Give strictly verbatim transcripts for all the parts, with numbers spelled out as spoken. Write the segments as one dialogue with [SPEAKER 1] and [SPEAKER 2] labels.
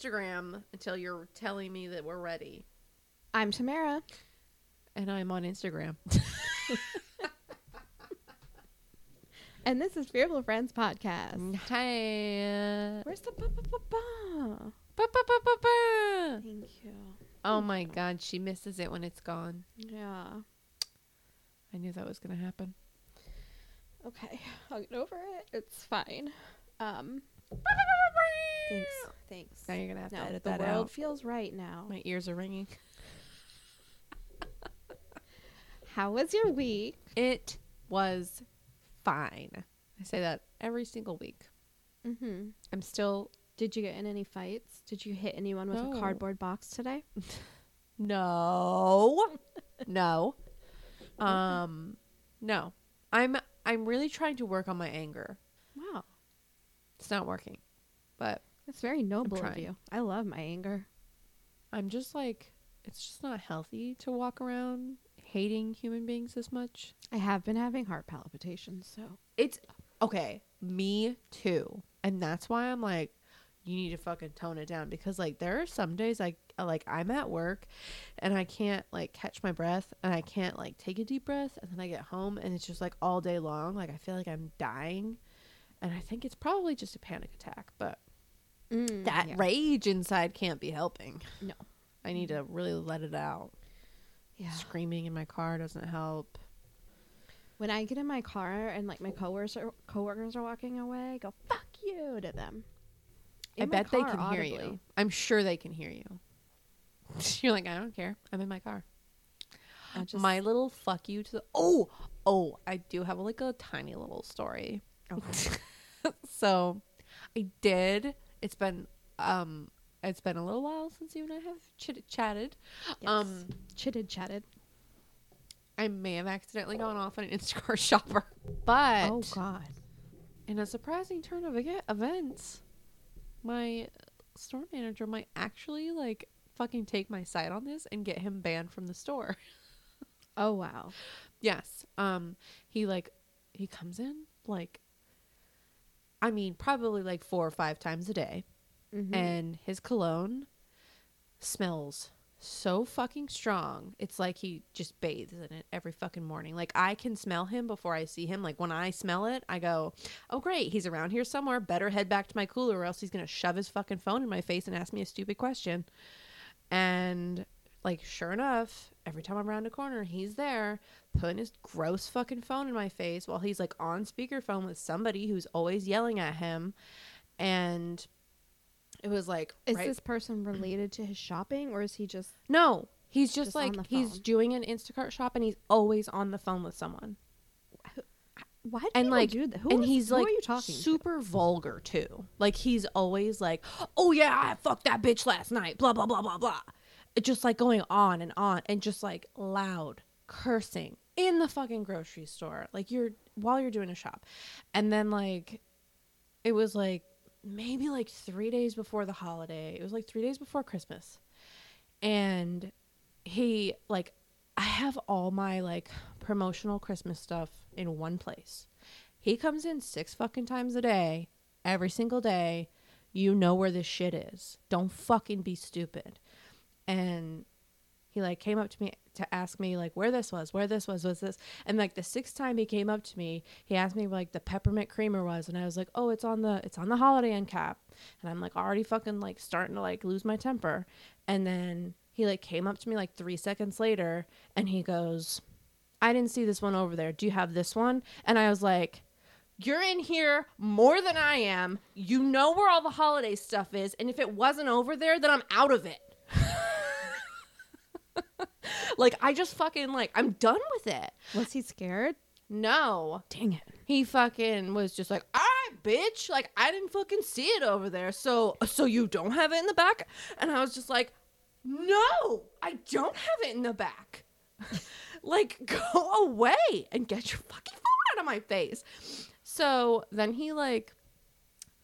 [SPEAKER 1] Instagram until you're telling me that we're ready.
[SPEAKER 2] I'm Tamara.
[SPEAKER 1] And I'm on Instagram.
[SPEAKER 2] And this is Fearful Friends Podcast.
[SPEAKER 1] Hey.
[SPEAKER 2] Where's the ba-ba-ba-ba?
[SPEAKER 1] Ba-ba-ba-ba-ba.
[SPEAKER 2] Thank you.
[SPEAKER 1] Oh my God, she misses it when it's gone.
[SPEAKER 2] Yeah.
[SPEAKER 1] I knew that was going to happen.
[SPEAKER 2] Okay. I'll get over it. It's fine. Um. Thanks. Thanks.
[SPEAKER 1] Now you're going to have
[SPEAKER 2] No,
[SPEAKER 1] to edit
[SPEAKER 2] the
[SPEAKER 1] that
[SPEAKER 2] world
[SPEAKER 1] out.
[SPEAKER 2] feels right now.
[SPEAKER 1] My ears are ringing.
[SPEAKER 2] How was your week?
[SPEAKER 1] It was fine. I say that every single week.
[SPEAKER 2] Mm-hmm.
[SPEAKER 1] I'm still...
[SPEAKER 2] Did you get in any fights? Did you hit anyone with
[SPEAKER 1] No.
[SPEAKER 2] a cardboard box today?
[SPEAKER 1] No. No. Um, no. I'm I'm really trying to work on my anger.
[SPEAKER 2] Wow.
[SPEAKER 1] It's not working. But
[SPEAKER 2] That's very noble of
[SPEAKER 1] trying.
[SPEAKER 2] you. I love my anger.
[SPEAKER 1] I'm just like, it's just not healthy to walk around hating human beings this much.
[SPEAKER 2] I have been having heart palpitations, so.
[SPEAKER 1] It's okay. Me too. And that's why I'm like, you need to fucking tone it down, because like there are some days like like I'm at work and I can't like catch my breath and I can't like take a deep breath, and then I get home and it's just like all day long like I feel like I'm dying, and I think it's probably just a panic attack, but
[SPEAKER 2] Mm,
[SPEAKER 1] that
[SPEAKER 2] yeah.
[SPEAKER 1] rage inside can't be helping.
[SPEAKER 2] No.
[SPEAKER 1] I need to really let it out.
[SPEAKER 2] Yeah.
[SPEAKER 1] Screaming in my car doesn't help.
[SPEAKER 2] When I get in my car and like my coworkers are, coworkers are walking away, I go, fuck you to them.
[SPEAKER 1] I
[SPEAKER 2] In my
[SPEAKER 1] bet they
[SPEAKER 2] car,
[SPEAKER 1] can hear
[SPEAKER 2] audibly.
[SPEAKER 1] you. I'm sure they can hear you. You're like, I don't care. I'm in my car.
[SPEAKER 2] I just,
[SPEAKER 1] My little fuck you to the... Oh, oh, I do have like a tiny little story.
[SPEAKER 2] okay.
[SPEAKER 1] So I did. It's been, um, it's been a little while since you and I have chit- chatted.
[SPEAKER 2] Yes.
[SPEAKER 1] Um,
[SPEAKER 2] Chitted chatted.
[SPEAKER 1] I may have accidentally gone off on an Instacart shopper, but
[SPEAKER 2] Oh, God.
[SPEAKER 1] in a surprising turn of eg- events, my store manager might actually like fucking take my side on this and get him banned from the store.
[SPEAKER 2] Oh, wow.
[SPEAKER 1] Yes. Um, he like, he comes in like, I mean, probably like four or five times a day.
[SPEAKER 2] Mm-hmm.
[SPEAKER 1] And his cologne smells so fucking strong. It's like he just bathes in it every fucking morning. Like I can smell him before I see him. Like when I smell it, I go, oh great, he's around here somewhere. Better head back to my cooler or else he's going to shove his fucking phone in my face and ask me a stupid question. And like, sure enough, every time I'm around a corner, he's there putting his gross fucking phone in my face while he's like on speakerphone with somebody who's always yelling at him. And it was like,
[SPEAKER 2] Is
[SPEAKER 1] right-
[SPEAKER 2] this person related to his shopping, or is he just...
[SPEAKER 1] no, he's just,
[SPEAKER 2] Just on
[SPEAKER 1] like,
[SPEAKER 2] the
[SPEAKER 1] he's
[SPEAKER 2] phone.
[SPEAKER 1] doing an Instacart shop and he's always on the phone with someone.
[SPEAKER 2] Why do
[SPEAKER 1] And
[SPEAKER 2] people
[SPEAKER 1] like,
[SPEAKER 2] do that? Who
[SPEAKER 1] and
[SPEAKER 2] is-
[SPEAKER 1] he's
[SPEAKER 2] who
[SPEAKER 1] like
[SPEAKER 2] are you talking to?
[SPEAKER 1] super vulgar too. Like he's always like, oh yeah, I fucked that bitch last night, blah, blah, blah, blah, blah. It just like going on and on and just like loud cursing in the fucking grocery store. Like you're, while you're doing a shop. And then like, it was like maybe like three days before the holiday. It was like three days before Christmas. And he like, I have all my like promotional Christmas stuff in one place. He comes in six fucking times a day, every single day. You know where this shit is. Don't fucking be stupid. And he like came up to me to ask me like where this was, where this was, was this. And like the sixth time he came up to me, he asked me like the peppermint creamer was, and I was like, oh, it's on the it's on the holiday end cap. And I'm like already fucking like starting to like lose my temper. And then he like came up to me like three seconds later and he goes, I didn't see this one over there. Do you have this one? And I was like, you're in here more than I am. You know where all the holiday stuff is. And if it wasn't over there, then I'm out of it. Like, I just fucking, like, I'm done with it.
[SPEAKER 2] Was he scared?
[SPEAKER 1] No.
[SPEAKER 2] Dang it.
[SPEAKER 1] He fucking was just like, all right, bitch. Like, I didn't fucking see it over there. So, so you don't have it in the back? And I was just like, no, I don't have it in the back. Like, go away and get your fucking phone out of my face. So then he, like,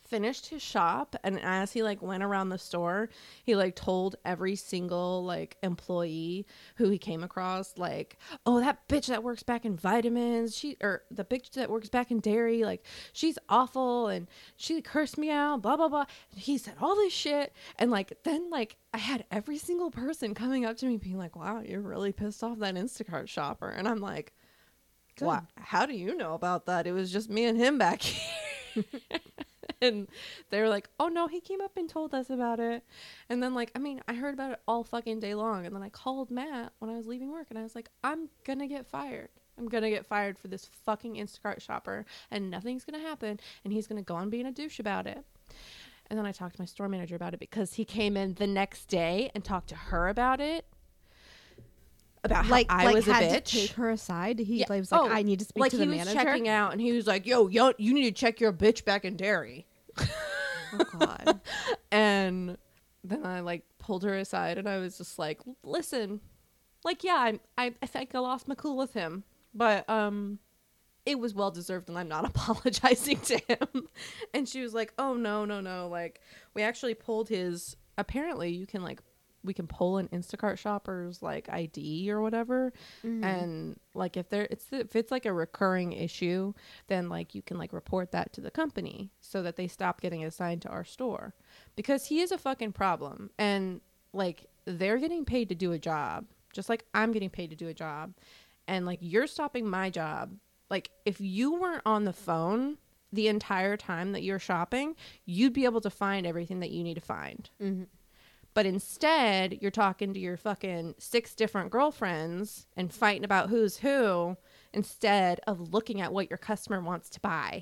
[SPEAKER 1] finished his shop, and as he like went around the store, he like told every single like employee who he came across, like, oh, that bitch that works back in vitamins, she or the bitch that works back in dairy, like, she's awful and she cursed me out, blah blah blah. And he said all this shit, and like then like I had every single person coming up to me being like, wow, you're really pissed off that Instacart shopper. And I'm like, what? How do you know about that? It was just me and him back here. And they were like, oh no, he came up and told us about it. And then like, I mean, I heard about it all fucking day long. And then I called Matt when I was leaving work, and I was like, I'm gonna get fired. I'm gonna get fired for this fucking Instacart shopper, and nothing's gonna happen, and he's gonna go on being a douche about it. And then I talked to my store manager about it, because he came in the next day and talked to her about it. About
[SPEAKER 2] like
[SPEAKER 1] how I
[SPEAKER 2] like
[SPEAKER 1] was
[SPEAKER 2] had
[SPEAKER 1] a bitch.
[SPEAKER 2] to take her aside. He
[SPEAKER 1] Yeah.
[SPEAKER 2] like, was like,
[SPEAKER 1] Oh,
[SPEAKER 2] I need to speak
[SPEAKER 1] like
[SPEAKER 2] to the
[SPEAKER 1] he was
[SPEAKER 2] manager.
[SPEAKER 1] checking out, and he was like, yo, yo, you need to check your bitch back in dairy.
[SPEAKER 2] Oh God.
[SPEAKER 1] And then I like pulled her aside, and I was just like, listen, like, yeah, I, I, I think I lost my cool with him, but um, it was well deserved, and I'm not apologizing to him. And she was like, oh no, no, no, like, we actually pulled his. Apparently, you can like. We can pull an Instacart shopper's like I D or whatever,
[SPEAKER 2] Mhm.
[SPEAKER 1] and like if there it's if it's like a recurring issue, then like you can like report that to the company so that they stop getting assigned to our store, because he is a fucking problem, and like they're getting paid to do a job just like I'm getting paid to do a job, and like you're stopping my job. Like if you weren't on the phone the entire time that you're shopping, you'd be able to find everything that you need to find.
[SPEAKER 2] Mm-hmm.
[SPEAKER 1] But instead, you're talking to your fucking six different girlfriends and fighting about who's who instead of looking at what your customer wants to buy.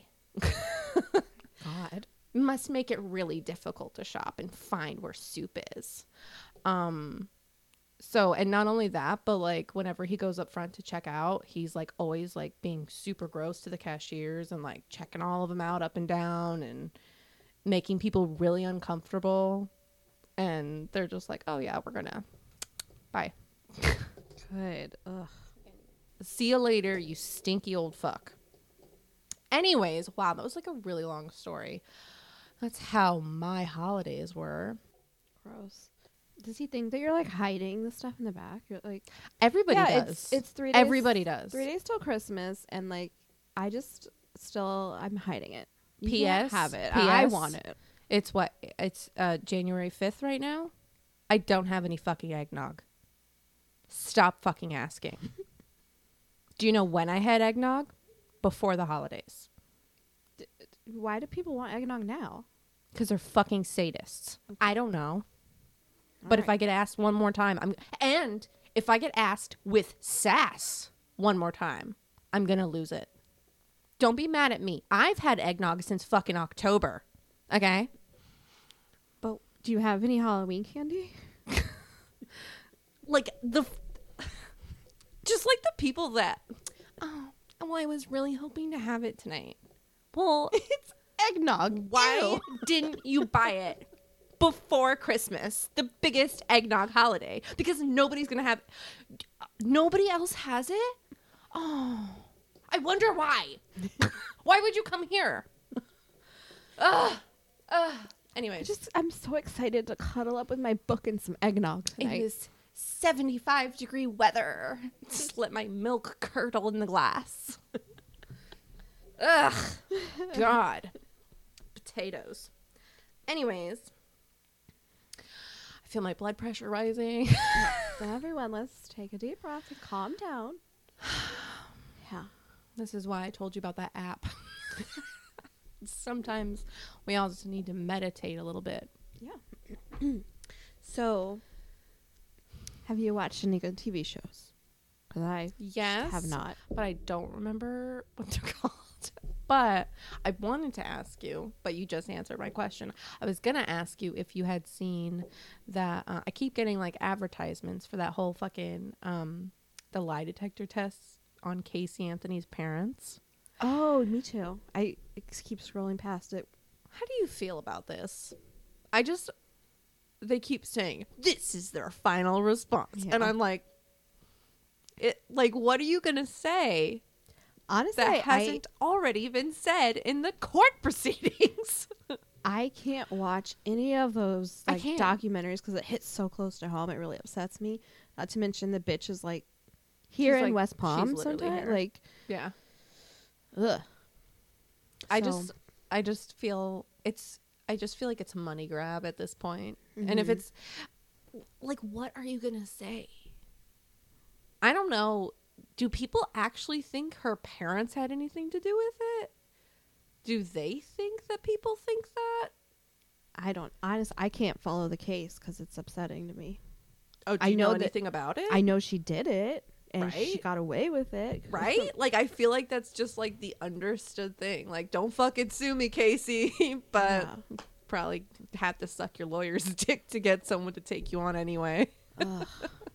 [SPEAKER 2] God.
[SPEAKER 1] Must make it really difficult to shop and find where soup is. Um, so, and not only that, but like whenever he goes up front to check out, he's like always like being super gross to the cashiers and like checking all of them out up and down and making people really uncomfortable. And they're just like, oh yeah, we're gonna bye.
[SPEAKER 2] Good. Ugh.
[SPEAKER 1] See you later, you stinky old fuck. Anyways, wow, that was like a really long story. That's how my holidays were.
[SPEAKER 2] Gross. Does he think that you're like hiding the stuff in the back? You're like,
[SPEAKER 1] Everybody
[SPEAKER 2] yeah,
[SPEAKER 1] does.
[SPEAKER 2] It's, it's three days.
[SPEAKER 1] Everybody does.
[SPEAKER 2] Three days till Christmas, and like, I just still I'm hiding it. You
[SPEAKER 1] P S
[SPEAKER 2] can't have it.
[SPEAKER 1] P S
[SPEAKER 2] I want it.
[SPEAKER 1] It's what? It's uh, January fifth right now. I don't have any fucking eggnog. Stop fucking asking. Do you know when I had eggnog? Before the holidays.
[SPEAKER 2] Why do people want eggnog now?
[SPEAKER 1] Because they're fucking sadists. I don't know. But if I get asked one more time, I'm and if I get asked with sass one more time, I'm gonna lose it. Don't be mad at me. I've had eggnog since fucking October. Okay?
[SPEAKER 2] But do you have any Halloween candy?
[SPEAKER 1] Like the just like the people that oh, well, I was really hoping to have it tonight. Well,
[SPEAKER 2] It's eggnog.
[SPEAKER 1] why
[SPEAKER 2] Ew.
[SPEAKER 1] didn't you buy it before Christmas, the biggest eggnog holiday? Because nobody's gonna have nobody else has it. Oh, I wonder why. Why would you come here? Ugh. Ugh. Anyways,
[SPEAKER 2] I just I'm so excited to cuddle up with my book and some eggnog tonight.
[SPEAKER 1] it is seventy-five degree weather. Just let my milk curdle in the glass. Ugh. God. Potatoes. Anyways, I feel my blood pressure rising.
[SPEAKER 2] So everyone, let's take a deep breath and calm down. Yeah.
[SPEAKER 1] This is why I told you about that app. Sometimes we all just need to meditate a little bit.
[SPEAKER 2] Yeah. So, have you watched any good T V shows? Because I
[SPEAKER 1] Yes.
[SPEAKER 2] have not.
[SPEAKER 1] But I don't remember what they're called. But I wanted to ask you, but you just answered my question. I was going to ask you if you had seen that. Uh, I keep getting like advertisements for that whole fucking, um, the lie detector tests on Casey Anthony's parents.
[SPEAKER 2] Oh, me too. I ex- keep scrolling past it.
[SPEAKER 1] How do you feel about this? I just, they keep saying, this is their final response.
[SPEAKER 2] Yeah.
[SPEAKER 1] And I'm like, it, like, what are you going to say
[SPEAKER 2] Honestly,
[SPEAKER 1] that
[SPEAKER 2] I,
[SPEAKER 1] hasn't already been said in the court proceedings?
[SPEAKER 2] I can't watch any of those
[SPEAKER 1] I
[SPEAKER 2] like
[SPEAKER 1] can't.
[SPEAKER 2] documentaries because it hits so close to home. It really upsets me. Not to mention the bitch is like here
[SPEAKER 1] She's,
[SPEAKER 2] in
[SPEAKER 1] like-
[SPEAKER 2] West
[SPEAKER 1] she's
[SPEAKER 2] Palm
[SPEAKER 1] literally
[SPEAKER 2] sometimes.
[SPEAKER 1] here.
[SPEAKER 2] Like,
[SPEAKER 1] Yeah.
[SPEAKER 2] ugh.
[SPEAKER 1] I
[SPEAKER 2] So-
[SPEAKER 1] just I just feel it's I just feel like it's a money grab at this point. And if
[SPEAKER 2] Mhm.
[SPEAKER 1] it's like, what are you gonna say? I don't know. Do people actually think her parents had anything to do with it? Do they think that people think that?
[SPEAKER 2] I don't honest. I can't follow the case because it's upsetting to me.
[SPEAKER 1] Oh, do
[SPEAKER 2] I
[SPEAKER 1] you know,
[SPEAKER 2] know that-
[SPEAKER 1] anything about it?
[SPEAKER 2] I know she did it and she
[SPEAKER 1] Right?
[SPEAKER 2] got away with it.
[SPEAKER 1] Right? Like, I feel like that's just like the understood thing. Like, don't fucking sue me, Casey. But
[SPEAKER 2] Yeah.
[SPEAKER 1] probably have to suck your lawyer's dick to get someone to take you on anyway.
[SPEAKER 2] Ugh.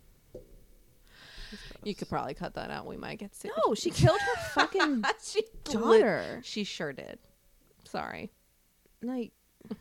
[SPEAKER 1] You could probably cut that out. We might get sued.
[SPEAKER 2] No, she killed her fucking
[SPEAKER 1] she
[SPEAKER 2] daughter.
[SPEAKER 1] lit- she sure did. Sorry.
[SPEAKER 2] Like,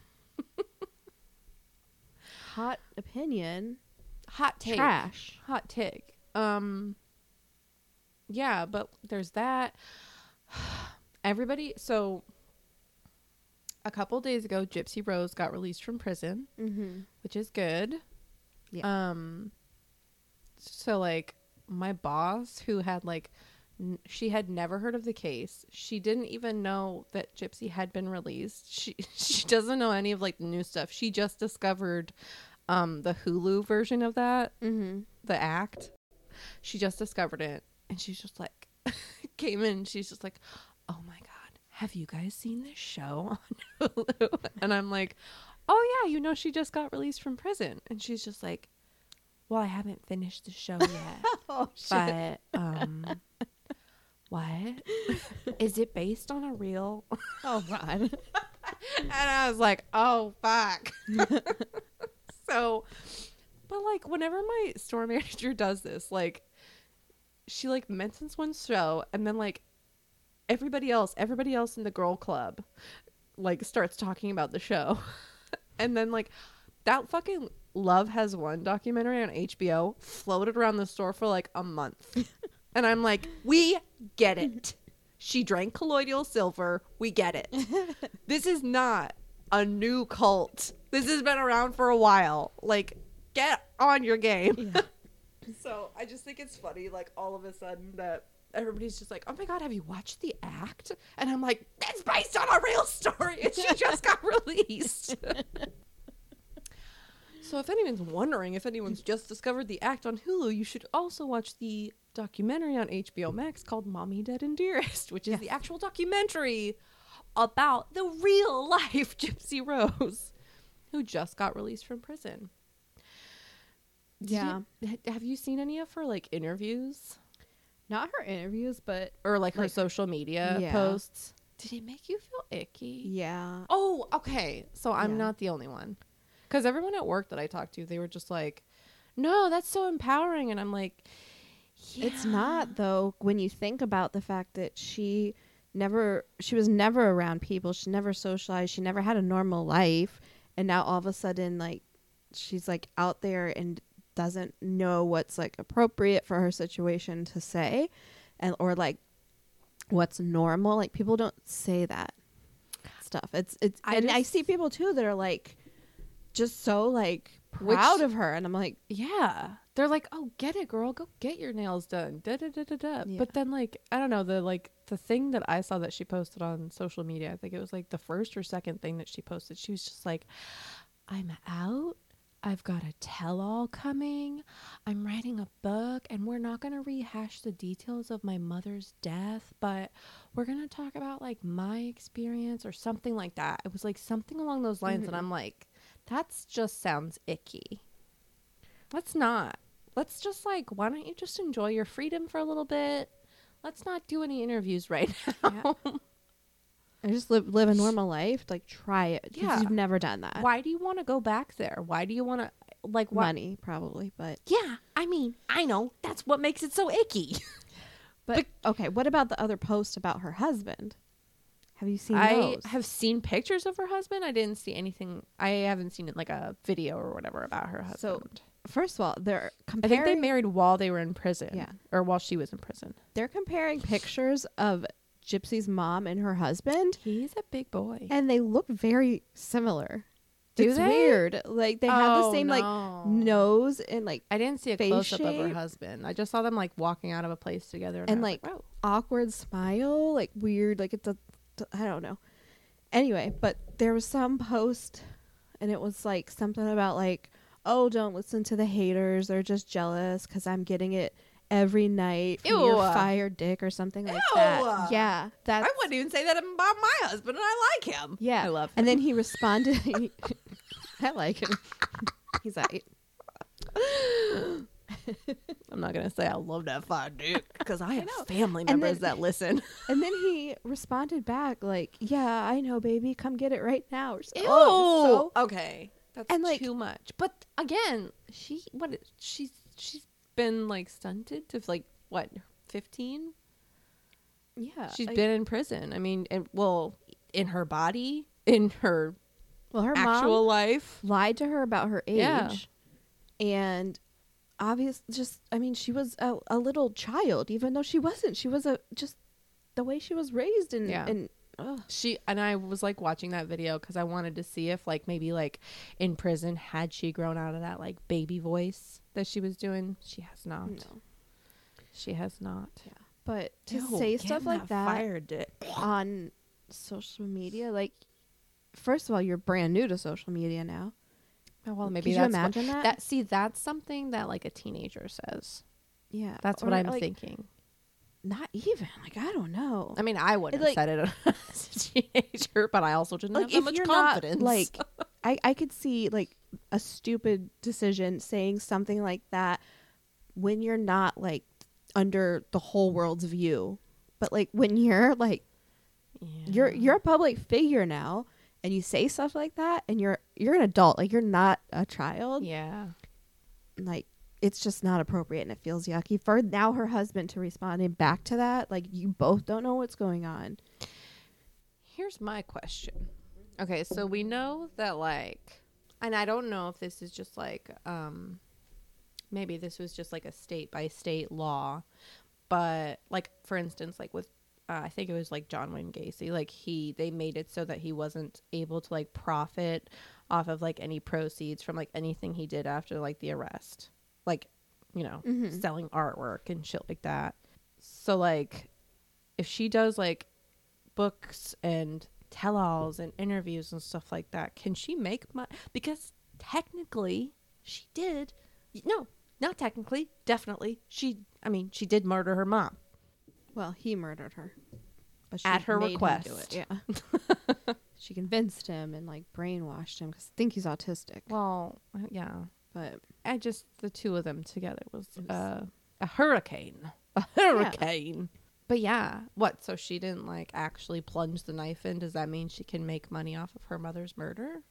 [SPEAKER 2] hot opinion.
[SPEAKER 1] Hot take.
[SPEAKER 2] Trash.
[SPEAKER 1] Hot take. Um. Yeah, but there's that. Everybody. So, a couple days ago, Gypsy Rose got released from prison,
[SPEAKER 2] Mm-hmm.
[SPEAKER 1] which is good.
[SPEAKER 2] Yeah.
[SPEAKER 1] Um. So, like, my boss, who had like, n- she had never heard of the case. She didn't even know that Gypsy had been released. She she doesn't know any of like the new stuff. She just discovered, um, the Hulu version of that,
[SPEAKER 2] Mm-hmm.
[SPEAKER 1] the act. She just discovered it, and she's just like, came in. She's just like, oh my god, have you guys seen this show on Hulu? And I'm like, oh yeah, you know, she just got released from prison. And she's just like, well, I haven't finished the show yet.
[SPEAKER 2] Oh shit.
[SPEAKER 1] But um what? Is it based on a real
[SPEAKER 2] Oh god.
[SPEAKER 1] And I was like, oh fuck. So but like whenever my store manager does this, like she like mentions one show and then like everybody else, everybody else in the girl club like starts talking about the show. And then like that fucking Love Has Won documentary on H B O floated around the store for like a month. And I'm like, we get it. She drank colloidal silver. We get it. This is not a new cult. This has been around for a while. Like, get on your game.
[SPEAKER 2] Yeah.
[SPEAKER 1] So I just think it's funny, like, all of a sudden that everybody's just like, oh my God, have you watched The Act? And I'm like, that's based on a real story. And she just got released. So if anyone's wondering if anyone's just discovered The Act on Hulu, you should also watch the documentary on H B O Max called Mommy Dead and Dearest, which is
[SPEAKER 2] Yes.
[SPEAKER 1] the actual documentary about the real life Gypsy Rose, who just got released from prison. Did
[SPEAKER 2] Yeah.
[SPEAKER 1] you- ha- have you seen any of her like interviews
[SPEAKER 2] Not her interviews, but
[SPEAKER 1] or like her
[SPEAKER 2] Like-
[SPEAKER 1] social media
[SPEAKER 2] Yeah.
[SPEAKER 1] posts? Did it make you feel icky?
[SPEAKER 2] yeah.
[SPEAKER 1] Oh, okay. So I'm
[SPEAKER 2] Yeah.
[SPEAKER 1] not the only one. Because everyone at work that I talked to, they were just like, no, that's so empowering. And I'm like,
[SPEAKER 2] It's
[SPEAKER 1] yeah.
[SPEAKER 2] not though when you think about the fact that she never she was never around people, she never socialized, she never had a normal life, and now all of a sudden like she's like out there and doesn't know what's like appropriate for her situation to say and or like what's normal. Like people don't say that stuff. It's it's
[SPEAKER 1] I
[SPEAKER 2] and I
[SPEAKER 1] just-
[SPEAKER 2] see people too that are like just so like proud
[SPEAKER 1] Which-
[SPEAKER 2] of her and I'm like
[SPEAKER 1] Yeah. They're like, oh, get it, girl. Go get your nails done. Da, da, da, da, da.
[SPEAKER 2] Yeah.
[SPEAKER 1] But then, like, I don't know. The, like, the thing that I saw that she posted on social media, I think it was, like, the first or second thing that she posted. She was just like, I'm out. I've got a tell-all coming. I'm writing a book, and we're not going to rehash the details of my mother's death, but we're going to talk about, like, my experience or something like that. It was, like, something along those lines, and
[SPEAKER 2] Mhm.
[SPEAKER 1] I'm like, that's just sounds icky. Let's not. Let's just like, why don't you just enjoy your freedom for a little bit? Let's not do any interviews right now.
[SPEAKER 2] and just live live a normal life. Like try it. 'Cause
[SPEAKER 1] Yeah.
[SPEAKER 2] You've never done that.
[SPEAKER 1] Why do you want to go back there? Why do you want to like why?
[SPEAKER 2] Money probably, but
[SPEAKER 1] Yeah, I mean, I know that's what makes it so icky.
[SPEAKER 2] but okay. What about the other post about her husband? Have you seen
[SPEAKER 1] I
[SPEAKER 2] those?
[SPEAKER 1] have seen pictures of her husband. I didn't see anything. I haven't seen like a video or whatever about her
[SPEAKER 2] So,
[SPEAKER 1] husband.
[SPEAKER 2] First of all, they're
[SPEAKER 1] I
[SPEAKER 2] comparing.
[SPEAKER 1] think they married while they were in prison.
[SPEAKER 2] Yeah.
[SPEAKER 1] or while she was in prison.
[SPEAKER 2] They're comparing pictures of Gypsy's mom and her husband,
[SPEAKER 1] He's a big boy.
[SPEAKER 2] and they look very similar.
[SPEAKER 1] Do
[SPEAKER 2] it's
[SPEAKER 1] they?
[SPEAKER 2] weird. Like they have the
[SPEAKER 1] Oh,
[SPEAKER 2] same like
[SPEAKER 1] no.
[SPEAKER 2] nose and like
[SPEAKER 1] I didn't see a
[SPEAKER 2] face
[SPEAKER 1] close up of her
[SPEAKER 2] shape.
[SPEAKER 1] husband. I just saw them like walking out of a place together, and,
[SPEAKER 2] And,
[SPEAKER 1] I was
[SPEAKER 2] like,
[SPEAKER 1] like, oh.
[SPEAKER 2] awkward smile, like weird, like it's a, I don't know. Anyway, but there was some post, and it was like something about like, oh, don't listen to the haters. They're just jealous because I'm getting it every night from your
[SPEAKER 1] Ew.
[SPEAKER 2] fire dick or something like
[SPEAKER 1] Ew.
[SPEAKER 2] that. Yeah, that's
[SPEAKER 1] I wouldn't even say that about my husband, and I like him.
[SPEAKER 2] yeah.
[SPEAKER 1] I love him.
[SPEAKER 2] And then he responded. I like him. He's like,
[SPEAKER 1] I'm not gonna say I love that fire dick because I have
[SPEAKER 2] know.
[SPEAKER 1] family
[SPEAKER 2] And
[SPEAKER 1] members
[SPEAKER 2] then-
[SPEAKER 1] that listen.
[SPEAKER 2] and then he responded back like, "Yeah, I know, baby. Come get it right now." Or something.
[SPEAKER 1] Ew.
[SPEAKER 2] Oh, so-
[SPEAKER 1] okay, that's
[SPEAKER 2] And, like-
[SPEAKER 1] too much. But again, she what? is- She's she's been like stunted to like what fifteen?
[SPEAKER 2] yeah.
[SPEAKER 1] She's
[SPEAKER 2] like-
[SPEAKER 1] been in prison. I mean, and well, in her body, in her
[SPEAKER 2] well, her
[SPEAKER 1] actual
[SPEAKER 2] mom
[SPEAKER 1] life.
[SPEAKER 2] lied to her about her age,
[SPEAKER 1] Yeah.
[SPEAKER 2] and obvious. Just, I mean, she was a, a little child, even though she wasn't. She was a just the way she was raised, and
[SPEAKER 1] Yeah.
[SPEAKER 2] and ugh.
[SPEAKER 1] She and I was like watching that video because I wanted to see if like maybe like in prison had she grown out of that like baby voice that she was doing. She has not.
[SPEAKER 2] No.
[SPEAKER 1] She has not.
[SPEAKER 2] Yeah. But to
[SPEAKER 1] Ew,
[SPEAKER 2] say
[SPEAKER 1] get
[SPEAKER 2] stuff
[SPEAKER 1] in
[SPEAKER 2] like that
[SPEAKER 1] fire dick.
[SPEAKER 2] on social media, like, first of all, you're brand new to social media now.
[SPEAKER 1] Oh, well, maybe
[SPEAKER 2] Could you
[SPEAKER 1] that's
[SPEAKER 2] imagine
[SPEAKER 1] what,
[SPEAKER 2] that?
[SPEAKER 1] that. See, that's something that like a teenager says.
[SPEAKER 2] Yeah,
[SPEAKER 1] That's
[SPEAKER 2] or,
[SPEAKER 1] what I'm
[SPEAKER 2] like,
[SPEAKER 1] thinking.
[SPEAKER 2] Not even like I don't know.
[SPEAKER 1] I mean, I wouldn't
[SPEAKER 2] It,
[SPEAKER 1] have
[SPEAKER 2] like-
[SPEAKER 1] said it as a teenager, but I also didn't
[SPEAKER 2] Like
[SPEAKER 1] have that
[SPEAKER 2] if
[SPEAKER 1] much
[SPEAKER 2] you're
[SPEAKER 1] confidence.
[SPEAKER 2] not like, I I could see like a stupid decision saying something like that when you're not like under the whole world's view, but like when you're like you're you're a public figure now, and you say stuff like that, and you're you're an adult, like you're not a child.
[SPEAKER 1] yeah.
[SPEAKER 2] Like it's just not appropriate, and it feels yucky for now her husband to respond back to that. Like you both don't know what's going on.
[SPEAKER 1] Here's my question. Okay, so we know that like, and I don't know if this is just like, um, maybe this was just like a state by state law, but like for instance, like with, uh, I think it was like John Wayne Gacy, like he, they made it so that he wasn't able to like profit off of like any proceeds from like anything he did after like the arrest, like, you know,
[SPEAKER 2] Mhm.
[SPEAKER 1] selling artwork and shit like that. So like, if she does like books and tell-alls and interviews and stuff like that, can she make money? Because technically she did. No, not technically. Definitely. She, I mean, she did murder her mom.
[SPEAKER 2] Well, he murdered her. But
[SPEAKER 1] At her
[SPEAKER 2] made him do
[SPEAKER 1] request.
[SPEAKER 2] it, yeah. She convinced him and like brainwashed him because I think he's autistic.
[SPEAKER 1] Well, yeah.
[SPEAKER 2] But
[SPEAKER 1] I just, the two of them together was,
[SPEAKER 2] It was-
[SPEAKER 1] uh, a hurricane. A hurricane. But yeah. What? So she didn't like actually plunge the knife in? Does that mean she can make money off of her mother's murder?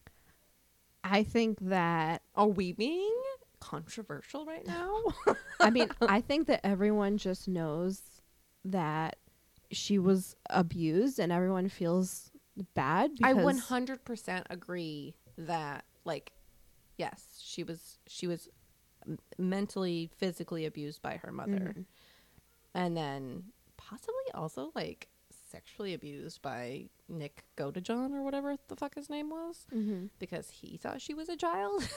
[SPEAKER 2] I think that
[SPEAKER 1] Are we being controversial right now?
[SPEAKER 2] I mean, I think that everyone just knows that she was abused and everyone feels bad
[SPEAKER 1] I
[SPEAKER 2] because
[SPEAKER 1] one hundred percent agree that like yes, she was she was m- mentally, physically abused by her mother.
[SPEAKER 2] Mhm.
[SPEAKER 1] And then possibly also like sexually abused by Nick Godejohn or whatever the fuck his name was
[SPEAKER 2] Mhm.
[SPEAKER 1] because he thought she was a child.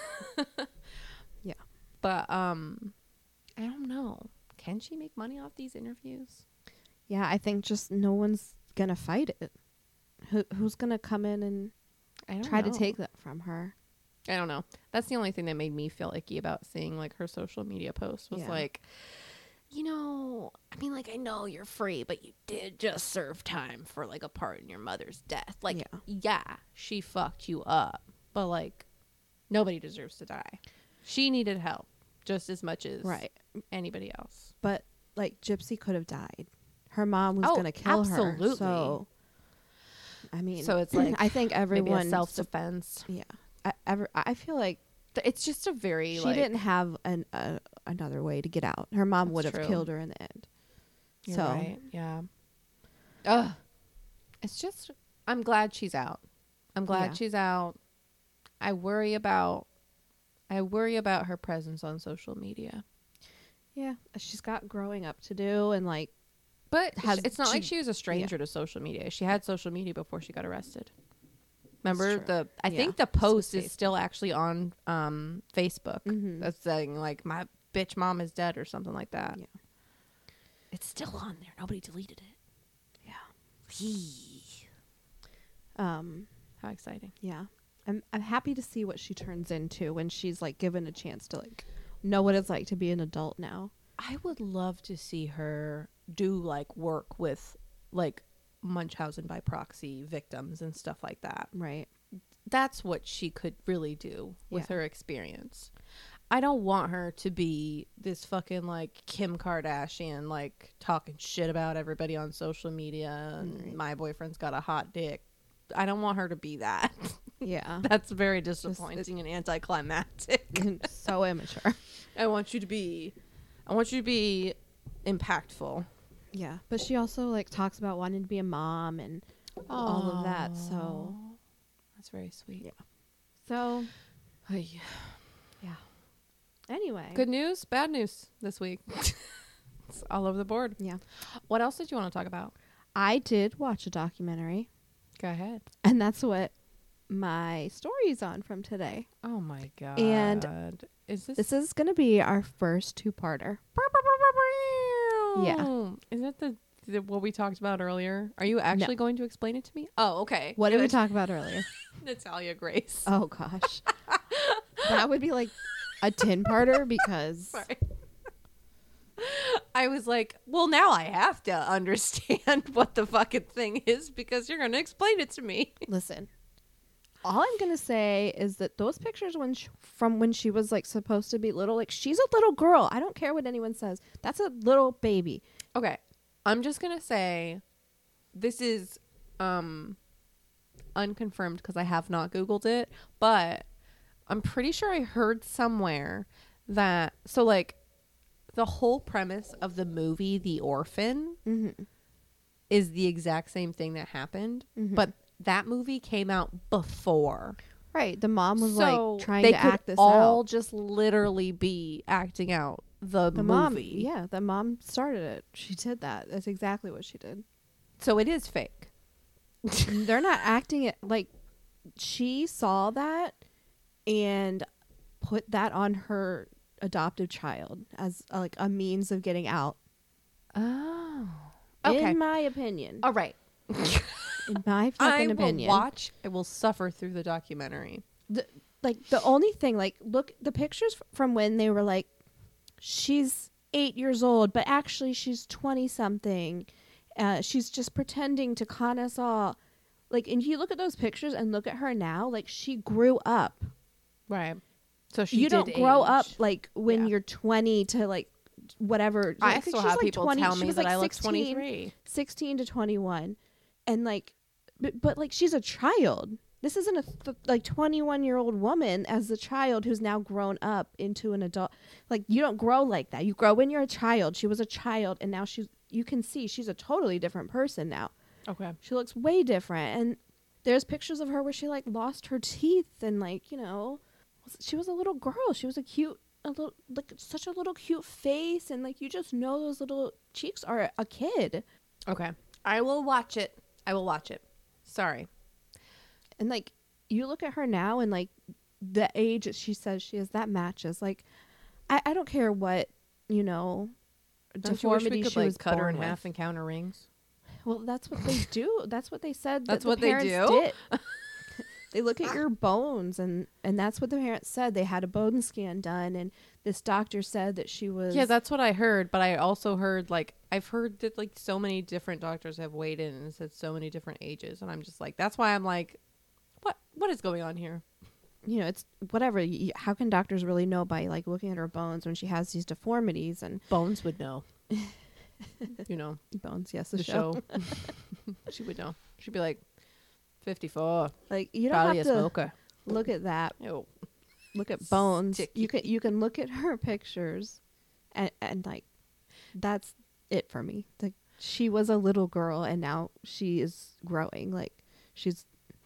[SPEAKER 2] Yeah.
[SPEAKER 1] But um I don't know. Can she make money off these interviews?
[SPEAKER 2] Yeah, I think just no one's gonna fight it. Who who's gonna come in and
[SPEAKER 1] I don't
[SPEAKER 2] try
[SPEAKER 1] know.
[SPEAKER 2] to take that from her?
[SPEAKER 1] I don't know. That's the only thing that made me feel icky about seeing like her social media posts was
[SPEAKER 2] Yeah.
[SPEAKER 1] like, you know, I mean, like I know you're free, but you did just serve time for like a part in your mother's death. Like,
[SPEAKER 2] Yeah.
[SPEAKER 1] yeah, she fucked you up, but like nobody deserves to die. She needed help just as much as
[SPEAKER 2] Right.
[SPEAKER 1] anybody else.
[SPEAKER 2] But like Gypsy could have died. Her mom was
[SPEAKER 1] Oh,
[SPEAKER 2] gonna kill
[SPEAKER 1] absolutely.
[SPEAKER 2] her. So I mean,
[SPEAKER 1] So it's like
[SPEAKER 2] I think
[SPEAKER 1] Maybe
[SPEAKER 2] everyone
[SPEAKER 1] a self defense.
[SPEAKER 2] Yeah, I, ever, I feel like
[SPEAKER 1] It's just a very
[SPEAKER 2] she
[SPEAKER 1] like,
[SPEAKER 2] didn't have an uh, another way to get out. Her mom
[SPEAKER 1] That's
[SPEAKER 2] would have
[SPEAKER 1] true.
[SPEAKER 2] killed her in the end.
[SPEAKER 1] You're
[SPEAKER 2] so
[SPEAKER 1] right. Yeah. Ugh. It's just I'm glad she's out. I'm glad
[SPEAKER 2] Yeah.
[SPEAKER 1] she's out. I worry about I worry about her presence on social media.
[SPEAKER 2] yeah, she's got growing up to do and like
[SPEAKER 1] But
[SPEAKER 2] Has
[SPEAKER 1] it's not
[SPEAKER 2] she-
[SPEAKER 1] like she was a stranger to social media. She had social media before she got arrested. Remember
[SPEAKER 2] true.
[SPEAKER 1] the? I
[SPEAKER 2] Yeah.
[SPEAKER 1] think the
[SPEAKER 2] This was
[SPEAKER 1] post is
[SPEAKER 2] Facebook.
[SPEAKER 1] still actually on um, Facebook.
[SPEAKER 2] Mhm.
[SPEAKER 1] That's saying like my bitch mom is dead or something like that.
[SPEAKER 2] Yeah.
[SPEAKER 1] It's still on there. Nobody deleted it.
[SPEAKER 2] Yeah. Um.
[SPEAKER 1] How exciting!
[SPEAKER 2] Yeah. I'm I'm happy to see what she turns into when she's like given a chance to like know what it's like to be an adult now.
[SPEAKER 1] I would love to see her do like work with like Munchausen by proxy victims and stuff like that.
[SPEAKER 2] Right.
[SPEAKER 1] That's what she could really do with
[SPEAKER 2] Yeah.
[SPEAKER 1] her experience. I don't want her to be this fucking like Kim Kardashian, like talking shit about everybody on social media and
[SPEAKER 2] Right.
[SPEAKER 1] my boyfriend's got a hot dick. I don't want her to be that.
[SPEAKER 2] Yeah.
[SPEAKER 1] That's very disappointing and anticlimactic.
[SPEAKER 2] So immature.
[SPEAKER 1] I want you to be I want you to be impactful.
[SPEAKER 2] Yeah. But she also like talks about wanting to be a mom and all of that. So
[SPEAKER 1] That's very sweet.
[SPEAKER 2] Yeah. so
[SPEAKER 1] Ay.
[SPEAKER 2] yeah. Anyway.
[SPEAKER 1] Good news, bad news this week. It's all over the board.
[SPEAKER 2] Yeah.
[SPEAKER 1] What else did you want to talk about?
[SPEAKER 2] I did watch a documentary,
[SPEAKER 1] Go ahead.
[SPEAKER 2] and that's what my story's on from today.
[SPEAKER 1] Oh my god.
[SPEAKER 2] And
[SPEAKER 1] is this
[SPEAKER 2] This is going to be our first two-parter. Yeah.
[SPEAKER 1] Is that the, the what we talked about earlier? Are you actually going to explain it to me? Oh, okay.
[SPEAKER 2] What did we
[SPEAKER 1] Good.
[SPEAKER 2] talk about earlier?
[SPEAKER 1] Natalia Grace.
[SPEAKER 2] Oh gosh. That would be like a ten-parter because
[SPEAKER 1] Sorry. I was like, well, now I have to understand what the fucking thing is because you're going to explain it to me.
[SPEAKER 2] listen. All I'm going to say is that those pictures when sh from when she was like supposed to be little, like she's a little girl. I don't care what anyone says. That's a little baby.
[SPEAKER 1] Okay. I'm just going to say this is um unconfirmed because I have not Googled it, but I'm pretty sure I heard somewhere that so like the whole premise of the movie The Orphan
[SPEAKER 2] Mm-hmm.
[SPEAKER 1] is the exact same thing that happened,
[SPEAKER 2] Mhm.
[SPEAKER 1] but that movie came out before.
[SPEAKER 2] Right. The mom was
[SPEAKER 1] So
[SPEAKER 2] like trying
[SPEAKER 1] they
[SPEAKER 2] to
[SPEAKER 1] could
[SPEAKER 2] act this
[SPEAKER 1] all
[SPEAKER 2] out.
[SPEAKER 1] just literally be acting out the,
[SPEAKER 2] The
[SPEAKER 1] movie.
[SPEAKER 2] mom, yeah, the mom started it. She did that. That's exactly what she did.
[SPEAKER 1] So it is fake.
[SPEAKER 2] They're not acting it like she saw that and put that on her adoptive child as uh, like a means of getting out.
[SPEAKER 1] Oh. Okay.
[SPEAKER 2] In my opinion.
[SPEAKER 1] All right.
[SPEAKER 2] In my
[SPEAKER 1] I
[SPEAKER 2] fucking
[SPEAKER 1] will
[SPEAKER 2] opinion.
[SPEAKER 1] watch. I will suffer through the documentary.
[SPEAKER 2] The, like the only thing, like look the pictures f- from when they were like, she's eight years old, but actually she's twenty something. Uh, she's just pretending to con us all. Like, and you look at those pictures and look at her now, like she grew up.
[SPEAKER 1] Right. So she
[SPEAKER 2] you
[SPEAKER 1] did
[SPEAKER 2] don't grow
[SPEAKER 1] age.
[SPEAKER 2] up like when
[SPEAKER 1] Yeah.
[SPEAKER 2] you're twenty to like whatever.
[SPEAKER 1] I
[SPEAKER 2] Like,
[SPEAKER 1] still
[SPEAKER 2] she's
[SPEAKER 1] have
[SPEAKER 2] like
[SPEAKER 1] people
[SPEAKER 2] twenty,
[SPEAKER 1] tell
[SPEAKER 2] she
[SPEAKER 1] me
[SPEAKER 2] was
[SPEAKER 1] that
[SPEAKER 2] like
[SPEAKER 1] I look
[SPEAKER 2] sixteen,
[SPEAKER 1] twenty-three.
[SPEAKER 2] sixteen to twenty-one, and like, but, but like she's a child. This isn't a th- like twenty-one year old woman as a child who's now grown up into an adult. Like you don't grow like that. You grow when you're a child. She was a child, and now she's. You can see she's a totally different person now.
[SPEAKER 1] Okay.
[SPEAKER 2] She looks way different, and there's pictures of her where she like lost her teeth and like you know, she was a little girl. She was a cute, a little like such a little cute face, and like you just know those little cheeks are a kid.
[SPEAKER 1] Okay. I will watch it. I will watch it. Sorry.
[SPEAKER 2] And like you look at her now and like the age that she says she is, that matches. Like I, I don't care what, you know,
[SPEAKER 1] Don't you wish
[SPEAKER 2] deformity
[SPEAKER 1] we could
[SPEAKER 2] she
[SPEAKER 1] like
[SPEAKER 2] was
[SPEAKER 1] cut her in
[SPEAKER 2] born
[SPEAKER 1] half
[SPEAKER 2] with.
[SPEAKER 1] and count her rings?
[SPEAKER 2] Well, that's what they do. That's what they said.
[SPEAKER 1] That's
[SPEAKER 2] that
[SPEAKER 1] what
[SPEAKER 2] the
[SPEAKER 1] they
[SPEAKER 2] parents
[SPEAKER 1] do?
[SPEAKER 2] Did. They look at your bones, and and that's what the parents said. They had a bone scan done, and this doctor said that she was.
[SPEAKER 1] Yeah, that's what I heard, but I also heard like I've heard that like so many different doctors have weighed in and said so many different ages, and I'm just like that's why I'm like, what what is going on here?
[SPEAKER 2] you know, it's whatever. Y- How can doctors really know by like looking at her bones when she has these deformities and
[SPEAKER 1] Bones would know. You know,
[SPEAKER 2] bones? Yes, the,
[SPEAKER 1] the
[SPEAKER 2] show.
[SPEAKER 1] show. She would know. She'd be like fifty-four.
[SPEAKER 2] Like you don't
[SPEAKER 1] Probably
[SPEAKER 2] have
[SPEAKER 1] a
[SPEAKER 2] to
[SPEAKER 1] smoker.
[SPEAKER 2] look at that.
[SPEAKER 1] Ew.
[SPEAKER 2] Look at bones.
[SPEAKER 1] Sticky.
[SPEAKER 2] You can you can look at her pictures, and and like that's it for me. Like she was a little girl, and now she is growing. Like she's.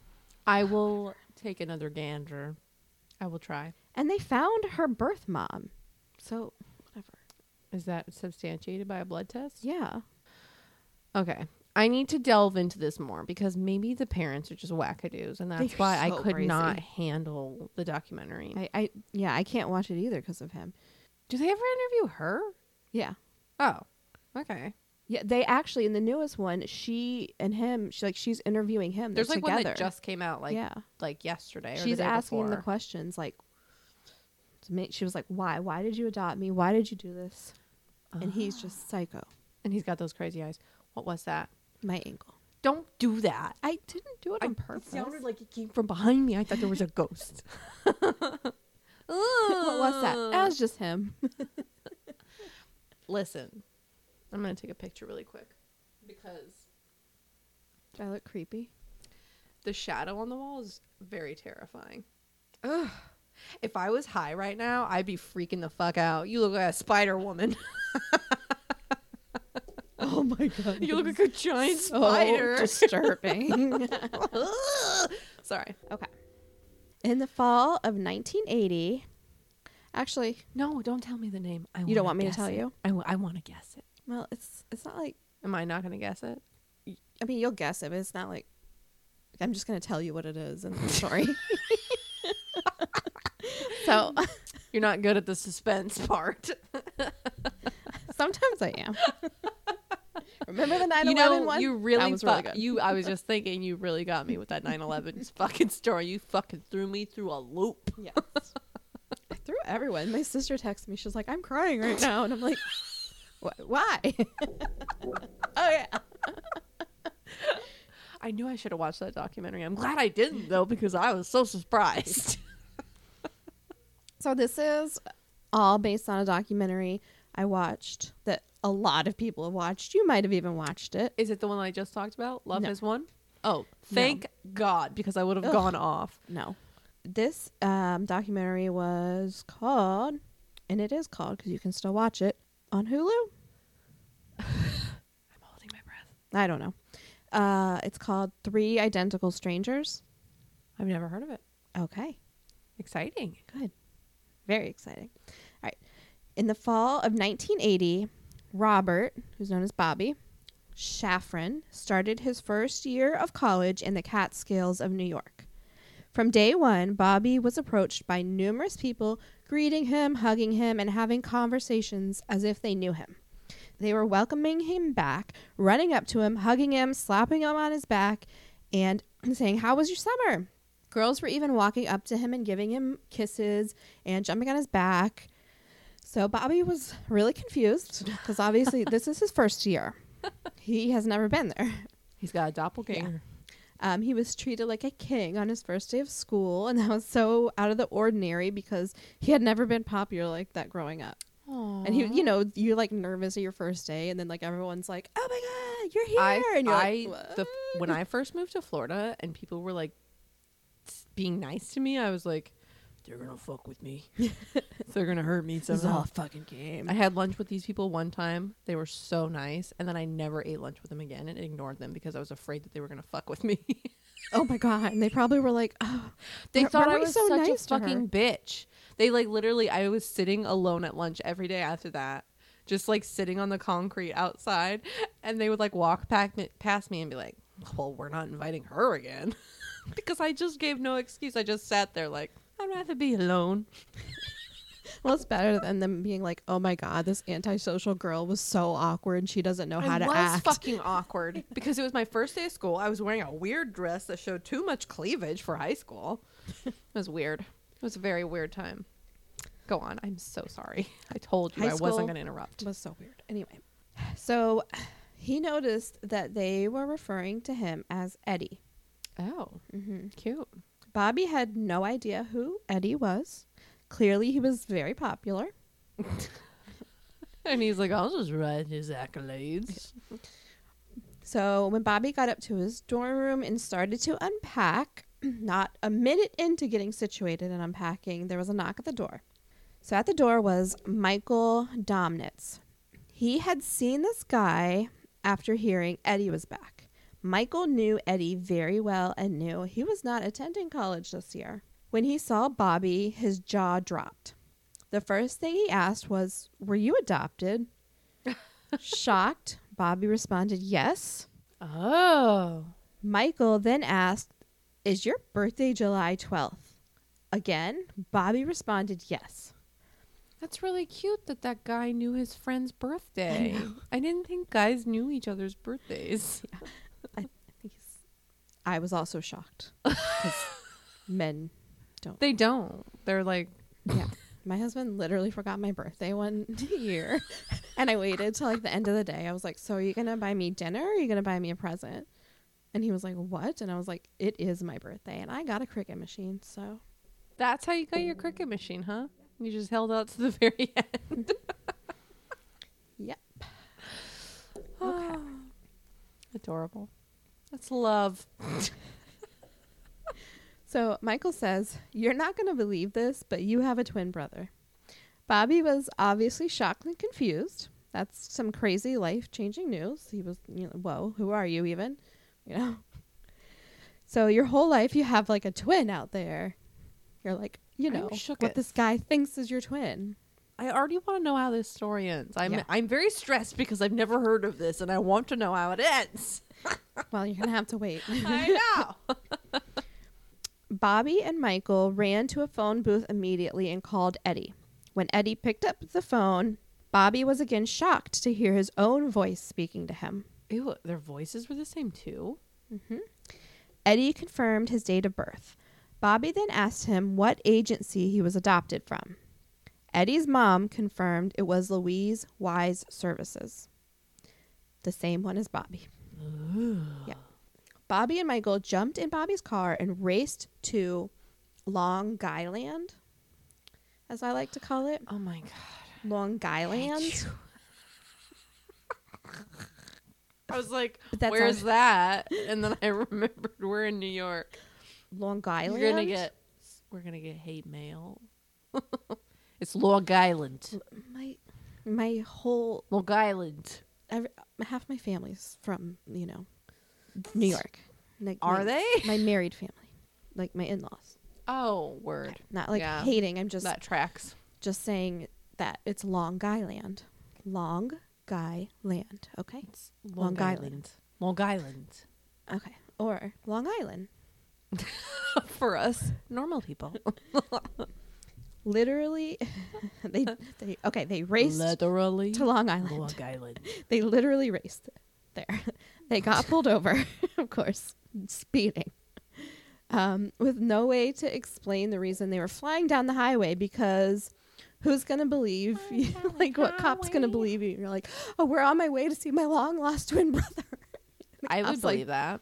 [SPEAKER 1] I will take another gander. I will try.
[SPEAKER 2] And they found her birth mom, so whatever.
[SPEAKER 1] Is that substantiated by a blood test?
[SPEAKER 2] Yeah.
[SPEAKER 1] Okay. I need to delve into this more because maybe the parents are just wackadoos, and that's
[SPEAKER 2] They're
[SPEAKER 1] why I
[SPEAKER 2] so
[SPEAKER 1] could
[SPEAKER 2] crazy.
[SPEAKER 1] not handle the documentary.
[SPEAKER 2] I, I yeah, I can't watch it either because of him.
[SPEAKER 1] Do they ever interview her?
[SPEAKER 2] Yeah.
[SPEAKER 1] Oh, okay.
[SPEAKER 2] Yeah, they actually in the newest one, she and him, she like she's interviewing him.
[SPEAKER 1] There's
[SPEAKER 2] They're
[SPEAKER 1] like
[SPEAKER 2] together.
[SPEAKER 1] one that just came out, like
[SPEAKER 2] yeah,
[SPEAKER 1] like yesterday. Or
[SPEAKER 2] she's
[SPEAKER 1] the day
[SPEAKER 2] asking
[SPEAKER 1] before.
[SPEAKER 2] the questions like, to make, she was like, "Why? Why did you adopt me? Why did you do this?" And he's just psycho.
[SPEAKER 1] And he's got those crazy eyes. What was that?
[SPEAKER 2] My ankle.
[SPEAKER 1] Don't do that.
[SPEAKER 2] I didn't do it
[SPEAKER 1] I,
[SPEAKER 2] on purpose.
[SPEAKER 1] It sounded like it came from behind me. I thought there was a ghost.
[SPEAKER 2] What was that? That was just him.
[SPEAKER 1] Listen, I'm gonna take a picture really quick because
[SPEAKER 2] Do I look creepy?
[SPEAKER 1] the shadow on the wall is very terrifying. Ugh. If I was high right now, I'd be freaking the fuck out. You look like a Spider Woman.
[SPEAKER 2] Oh my god!
[SPEAKER 1] You look like a giant
[SPEAKER 2] so
[SPEAKER 1] spider.
[SPEAKER 2] disturbing.
[SPEAKER 1] Sorry.
[SPEAKER 2] Okay. In the fall of nineteen eighty, actually,
[SPEAKER 1] No, don't tell me the name. I
[SPEAKER 2] you don't
[SPEAKER 1] wanna
[SPEAKER 2] want me to
[SPEAKER 1] guess
[SPEAKER 2] tell
[SPEAKER 1] it.
[SPEAKER 2] you?
[SPEAKER 1] I, w- I want to guess it.
[SPEAKER 2] Well, it's it's not like
[SPEAKER 1] Am I not going to guess it?
[SPEAKER 2] I mean you'll guess it, but it's not like I'm just gonna tell you what it is in the story. So
[SPEAKER 1] You're not good at the suspense part.
[SPEAKER 2] sometimes I am. Remember the nine
[SPEAKER 1] You
[SPEAKER 2] eleven
[SPEAKER 1] know,
[SPEAKER 2] one?
[SPEAKER 1] you really,
[SPEAKER 2] That was
[SPEAKER 1] fu-
[SPEAKER 2] really good.
[SPEAKER 1] you. I was just thinking, you really got me with that nine eleven fucking story. You fucking threw me through a loop.
[SPEAKER 2] Yes. I threw everyone. My sister texted me. She was like, "I'm crying right now," and I'm like, "Wh- "Why?" Oh yeah.
[SPEAKER 1] I knew I should have watched that documentary. I'm glad I didn't though, because I was so surprised.
[SPEAKER 2] So this is all based on a documentary I watched that a lot of people have watched. You might have even watched it.
[SPEAKER 1] Is it the one I just talked about? Love
[SPEAKER 2] No.
[SPEAKER 1] Has Won? Oh, thank God, because I would have
[SPEAKER 2] Ugh.
[SPEAKER 1] gone off.
[SPEAKER 2] No. This um, documentary was called, and it is called because you can still watch it on Hulu.
[SPEAKER 1] I'm holding my breath.
[SPEAKER 2] I don't know. Uh, it's called Three Identical Strangers.
[SPEAKER 1] I've never heard of it.
[SPEAKER 2] Okay.
[SPEAKER 1] Exciting.
[SPEAKER 2] Good. Very exciting. All right. In the fall of nineteen eighty, Robert, who's known as Bobby Shafran, started his first year of college in the Catskills of New York. From day one, Bobby was approached by numerous people, greeting him, hugging him, and having conversations as if they knew him. They were welcoming him back, running up to him, hugging him, slapping him on his back, and saying, "How was your summer?" Girls were even walking up to him and giving him kisses and jumping on his back. So Bobby was really confused because obviously this is his first year. He has never been there.
[SPEAKER 1] He's got a doppelganger.
[SPEAKER 2] Um, he was treated like a king on his first day of school, and that was so out of the ordinary because he had never been popular like that growing up.
[SPEAKER 1] Aww.
[SPEAKER 2] And he, you know, you're like nervous at your first day, and then like everyone's like, "Oh my god, you're here!"
[SPEAKER 1] I,
[SPEAKER 2] and you're
[SPEAKER 1] I,
[SPEAKER 2] like, "What?"
[SPEAKER 1] the, when I first moved to Florida and people were like s- being nice to me, I was like, they're gonna fuck with me. They're gonna hurt me
[SPEAKER 2] This is
[SPEAKER 1] somehow.
[SPEAKER 2] all a fucking game.
[SPEAKER 1] I had lunch with these people one time. They were so nice, and then I never ate lunch with them again and ignored them because I was afraid that they were gonna fuck with me.
[SPEAKER 2] Oh my god! And they probably were like, "Oh,
[SPEAKER 1] They
[SPEAKER 2] why-
[SPEAKER 1] thought
[SPEAKER 2] why
[SPEAKER 1] I
[SPEAKER 2] were you
[SPEAKER 1] was
[SPEAKER 2] so
[SPEAKER 1] such
[SPEAKER 2] nice
[SPEAKER 1] a
[SPEAKER 2] to her?"
[SPEAKER 1] fucking bitch. They like literally, I was sitting alone at lunch every day after that, just like sitting on the concrete outside, and they would like walk back, past me and be like, "Well, we're not inviting her again," because I just gave no excuse. I just sat there like, I'd rather be alone.
[SPEAKER 2] Well, it's better than them being like, "Oh my god, this antisocial girl was so awkward and she doesn't know how
[SPEAKER 1] I
[SPEAKER 2] to
[SPEAKER 1] was
[SPEAKER 2] act."
[SPEAKER 1] fucking awkward because it was my first day of school. I was wearing a weird dress that showed too much cleavage for high school. It was weird. It was a very weird time. Go on. I'm so sorry. I told you
[SPEAKER 2] High
[SPEAKER 1] I wasn't
[SPEAKER 2] school
[SPEAKER 1] going to interrupt.
[SPEAKER 2] It was so weird. Anyway, so he noticed that they were referring to him as Eddie.
[SPEAKER 1] Oh,
[SPEAKER 2] Mm-hmm.
[SPEAKER 1] cute.
[SPEAKER 2] Bobby had no idea who Eddie was. Clearly, he was very popular.
[SPEAKER 1] And he's like, I'll just write his accolades.
[SPEAKER 2] So when Bobby got up to his dorm room and started to unpack, not a minute into getting situated and unpacking, there was a knock at the door. So at the door was Michael Domnitz. He had seen this guy after hearing Eddie was back. Michael knew Eddie very well and knew he was not attending college this year. When he saw Bobby, his jaw dropped. The first thing he asked was, "Were you adopted?" Shocked, Bobby responded, yes.
[SPEAKER 1] Oh.
[SPEAKER 2] Michael then asked, is your birthday July twelfth? Again, Bobby responded, yes.
[SPEAKER 1] That's really cute that that guy knew his friend's birthday. I, I didn't think guys knew each other's birthdays.
[SPEAKER 2] Yeah. I think he's, I was also shocked. 'Cause men don't.
[SPEAKER 1] They don't. They're like,
[SPEAKER 2] Yeah. My husband literally forgot my birthday one year. And I waited till like the end of the day. I was like, so are you going to buy me dinner or are you going to buy me a present? And he was like, what? And I was like, it is my birthday. And I got a Cricut machine. So
[SPEAKER 1] that's how you got your Cricut machine, huh? You just held out to the very end.
[SPEAKER 2] Yep.
[SPEAKER 1] Okay. Adorable. That's love.
[SPEAKER 2] So Michael says, you're not going to believe this, but you have a twin brother. Bobby was obviously shocked and confused. That's some crazy life-changing news. He was, you know, whoa, who are you even? You know? So your whole life you have like a twin out there. You're like, you know, what this guy thinks is your twin.
[SPEAKER 1] I already want to know how this story ends. I'm
[SPEAKER 2] Yeah.
[SPEAKER 1] I'm very stressed because I've never heard of this and I want to know how it ends.
[SPEAKER 2] Well, you're going to have to wait.
[SPEAKER 1] I know.
[SPEAKER 2] Bobby and Michael ran to a phone booth immediately and called Eddie. When Eddie picked up the phone, Bobby was again shocked to hear his own voice speaking to him.
[SPEAKER 1] Ew, their voices were the same too?
[SPEAKER 2] Mm-hmm. Eddie confirmed his date of birth. Bobby then asked him what agency he was adopted from. Eddie's mom confirmed it was Louise Wise Services. The same one as Bobby.
[SPEAKER 1] Ooh.
[SPEAKER 2] Yeah. Bobby and Michael jumped in Bobby's car and raced to Long Guyland, as I like to call it.
[SPEAKER 1] Oh my God.
[SPEAKER 2] Long Guyland.
[SPEAKER 1] I was like,
[SPEAKER 2] That's
[SPEAKER 1] where's
[SPEAKER 2] our-
[SPEAKER 1] that? And then I remembered we're in New York.
[SPEAKER 2] Long Island.
[SPEAKER 1] You're gonna get, we're gonna get hate mail. It's Long Island.
[SPEAKER 2] my my whole
[SPEAKER 1] Long Island.
[SPEAKER 2] every, half my family's from, you know, New York. Like
[SPEAKER 1] Are
[SPEAKER 2] my,
[SPEAKER 1] they?
[SPEAKER 2] my married family, like my in-laws?
[SPEAKER 1] Oh, word.
[SPEAKER 2] Not like
[SPEAKER 1] Yeah.
[SPEAKER 2] hating. I'm just
[SPEAKER 1] That tracks.
[SPEAKER 2] just saying that it's Long Guyland. Long Guy Land. Okay.
[SPEAKER 1] It's
[SPEAKER 2] Long
[SPEAKER 1] Long
[SPEAKER 2] Island.
[SPEAKER 1] Island. Long Island.
[SPEAKER 2] Okay. Or Long Island.
[SPEAKER 1] For us normal people.
[SPEAKER 2] Literally, they they okay. They raced
[SPEAKER 1] Literally
[SPEAKER 2] to Long Island.
[SPEAKER 1] Long Island.
[SPEAKER 2] They literally raced there. They got pulled over, of course, speeding, um, with no way to explain the reason they were flying down the highway, because who's going to believe you? Like, what cop's going to believe you? You're like, oh, we're on my way to see my long lost twin brother. The
[SPEAKER 1] I would
[SPEAKER 2] cop's like-
[SPEAKER 1] believe that.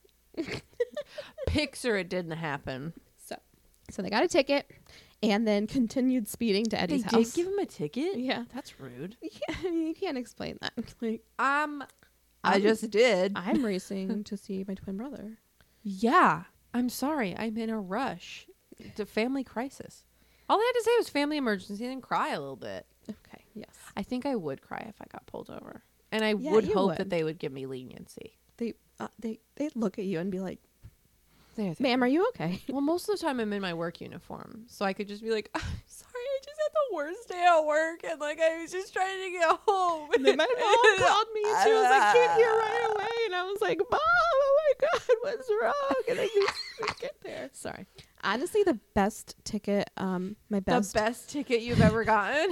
[SPEAKER 1] Picture it didn't happen.
[SPEAKER 2] So, so they got a ticket and then continued speeding to Eddie's
[SPEAKER 1] they
[SPEAKER 2] house.
[SPEAKER 1] did give him a ticket?
[SPEAKER 2] Yeah.
[SPEAKER 1] That's rude.
[SPEAKER 2] Yeah, I mean, you can't explain that. Like,
[SPEAKER 1] Um, I
[SPEAKER 2] I'm-
[SPEAKER 1] just did.
[SPEAKER 2] I'm racing to see my twin brother.
[SPEAKER 1] Yeah. I'm sorry. I'm in a rush. It's a family crisis. All I had to say was family emergency and then cry a little bit.
[SPEAKER 2] Okay. Yes.
[SPEAKER 1] I think I would cry if I got pulled over. And I
[SPEAKER 2] Yeah,
[SPEAKER 1] would
[SPEAKER 2] you
[SPEAKER 1] hope
[SPEAKER 2] would.
[SPEAKER 1] that they would give me leniency.
[SPEAKER 2] They uh, they they look at you and be like,
[SPEAKER 1] There,
[SPEAKER 2] "Ma'am, are you okay?"
[SPEAKER 1] Well, most of the time I'm in my work uniform, so I could just be like, "I'm sorry, I just had the worst day at work, and like I was just trying to get home."
[SPEAKER 2] And then my mom called me and she was like, "Get here right away!" And I was like, "Mom, oh my God, what's wrong?" And I just get there.
[SPEAKER 1] Sorry.
[SPEAKER 2] Honestly, the best ticket, um, my best,
[SPEAKER 1] The best ticket you've ever gotten.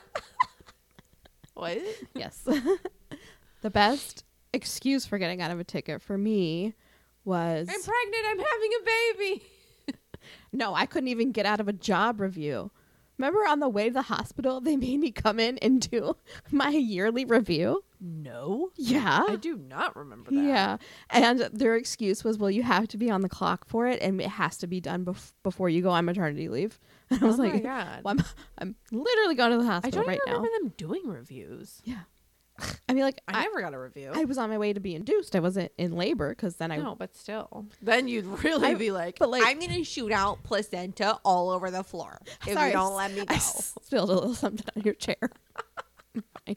[SPEAKER 1] What?
[SPEAKER 2] yes, the best excuse for getting out of a ticket for me was
[SPEAKER 1] I'm pregnant. I'm having a baby.
[SPEAKER 2] no, I couldn't even get out of a job review. Remember on the way to the hospital, they made me come in and do my yearly review.
[SPEAKER 1] No,
[SPEAKER 2] Yeah.
[SPEAKER 1] I do not remember that.
[SPEAKER 2] Yeah. And their excuse was, well, you have to be on the clock for it and it has to be done bef- before you go on maternity leave. And I was
[SPEAKER 1] oh
[SPEAKER 2] like,
[SPEAKER 1] my God.
[SPEAKER 2] well, I'm, I'm literally going to the
[SPEAKER 1] I
[SPEAKER 2] hospital
[SPEAKER 1] don't
[SPEAKER 2] right
[SPEAKER 1] even
[SPEAKER 2] now.
[SPEAKER 1] remember them doing reviews.
[SPEAKER 2] Yeah. I mean, like,
[SPEAKER 1] I,
[SPEAKER 2] I,
[SPEAKER 1] never got a review.
[SPEAKER 2] I was on my way to be induced. I wasn't in labor because then I.
[SPEAKER 1] no, but still. Then you'd really
[SPEAKER 2] I-
[SPEAKER 1] be like,
[SPEAKER 2] but, like-
[SPEAKER 1] I'm going to shoot out placenta all over the floor if
[SPEAKER 2] Sorry,
[SPEAKER 1] you don't let me go.
[SPEAKER 2] I spilled a little something on your chair. Fine.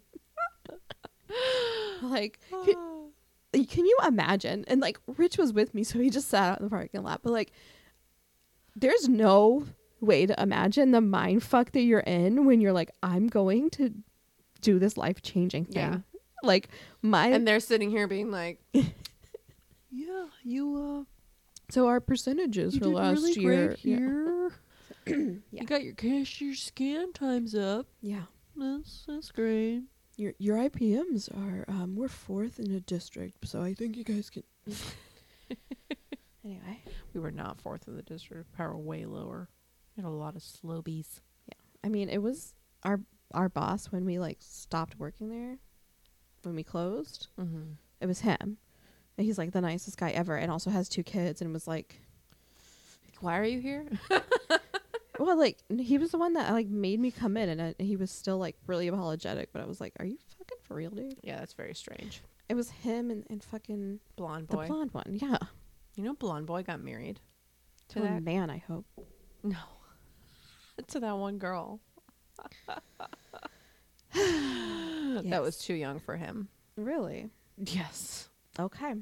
[SPEAKER 2] Like, can, can you imagine? And like, Rich was with me, so he just sat out in the parking lot. But like, there's no way to imagine the mind fuck that you're in when you're like, I'm going to do this life changing thing.
[SPEAKER 1] Yeah.
[SPEAKER 2] Like my
[SPEAKER 1] And they're sitting here being like, yeah, you, uh,
[SPEAKER 2] so our percentages
[SPEAKER 1] you
[SPEAKER 2] for
[SPEAKER 1] did
[SPEAKER 2] last
[SPEAKER 1] really
[SPEAKER 2] year.
[SPEAKER 1] great here.
[SPEAKER 2] Yeah.
[SPEAKER 1] You got your cashier scan times up.
[SPEAKER 2] Yeah.
[SPEAKER 1] That's, that's great.
[SPEAKER 2] Your your I P Ms are um we're fourth in a district, so I think you guys can. Anyway,
[SPEAKER 1] We were not fourth in the district. Power way lower. We had a lot of slobies.
[SPEAKER 2] I mean, it was our our boss when we like stopped working there, when we closed.
[SPEAKER 1] Mm-hmm.
[SPEAKER 2] It was him, and he's like the nicest guy ever, and also has two kids, and was like,
[SPEAKER 1] Why are you here?
[SPEAKER 2] well, like he was the one that like made me come in, and I, he was still like really apologetic, but I was like, are you fucking for real, dude?
[SPEAKER 1] Yeah, that's very strange.
[SPEAKER 2] It was him and, and fucking
[SPEAKER 1] Blonde
[SPEAKER 2] the
[SPEAKER 1] boy.
[SPEAKER 2] blonde one, yeah.
[SPEAKER 1] You know, blonde boy got married to
[SPEAKER 2] To a
[SPEAKER 1] that.
[SPEAKER 2] man, I hope.
[SPEAKER 1] No, to that one girl.
[SPEAKER 2] Yes.
[SPEAKER 1] That was too young for him.
[SPEAKER 2] Really?
[SPEAKER 1] Yes.
[SPEAKER 2] Okay.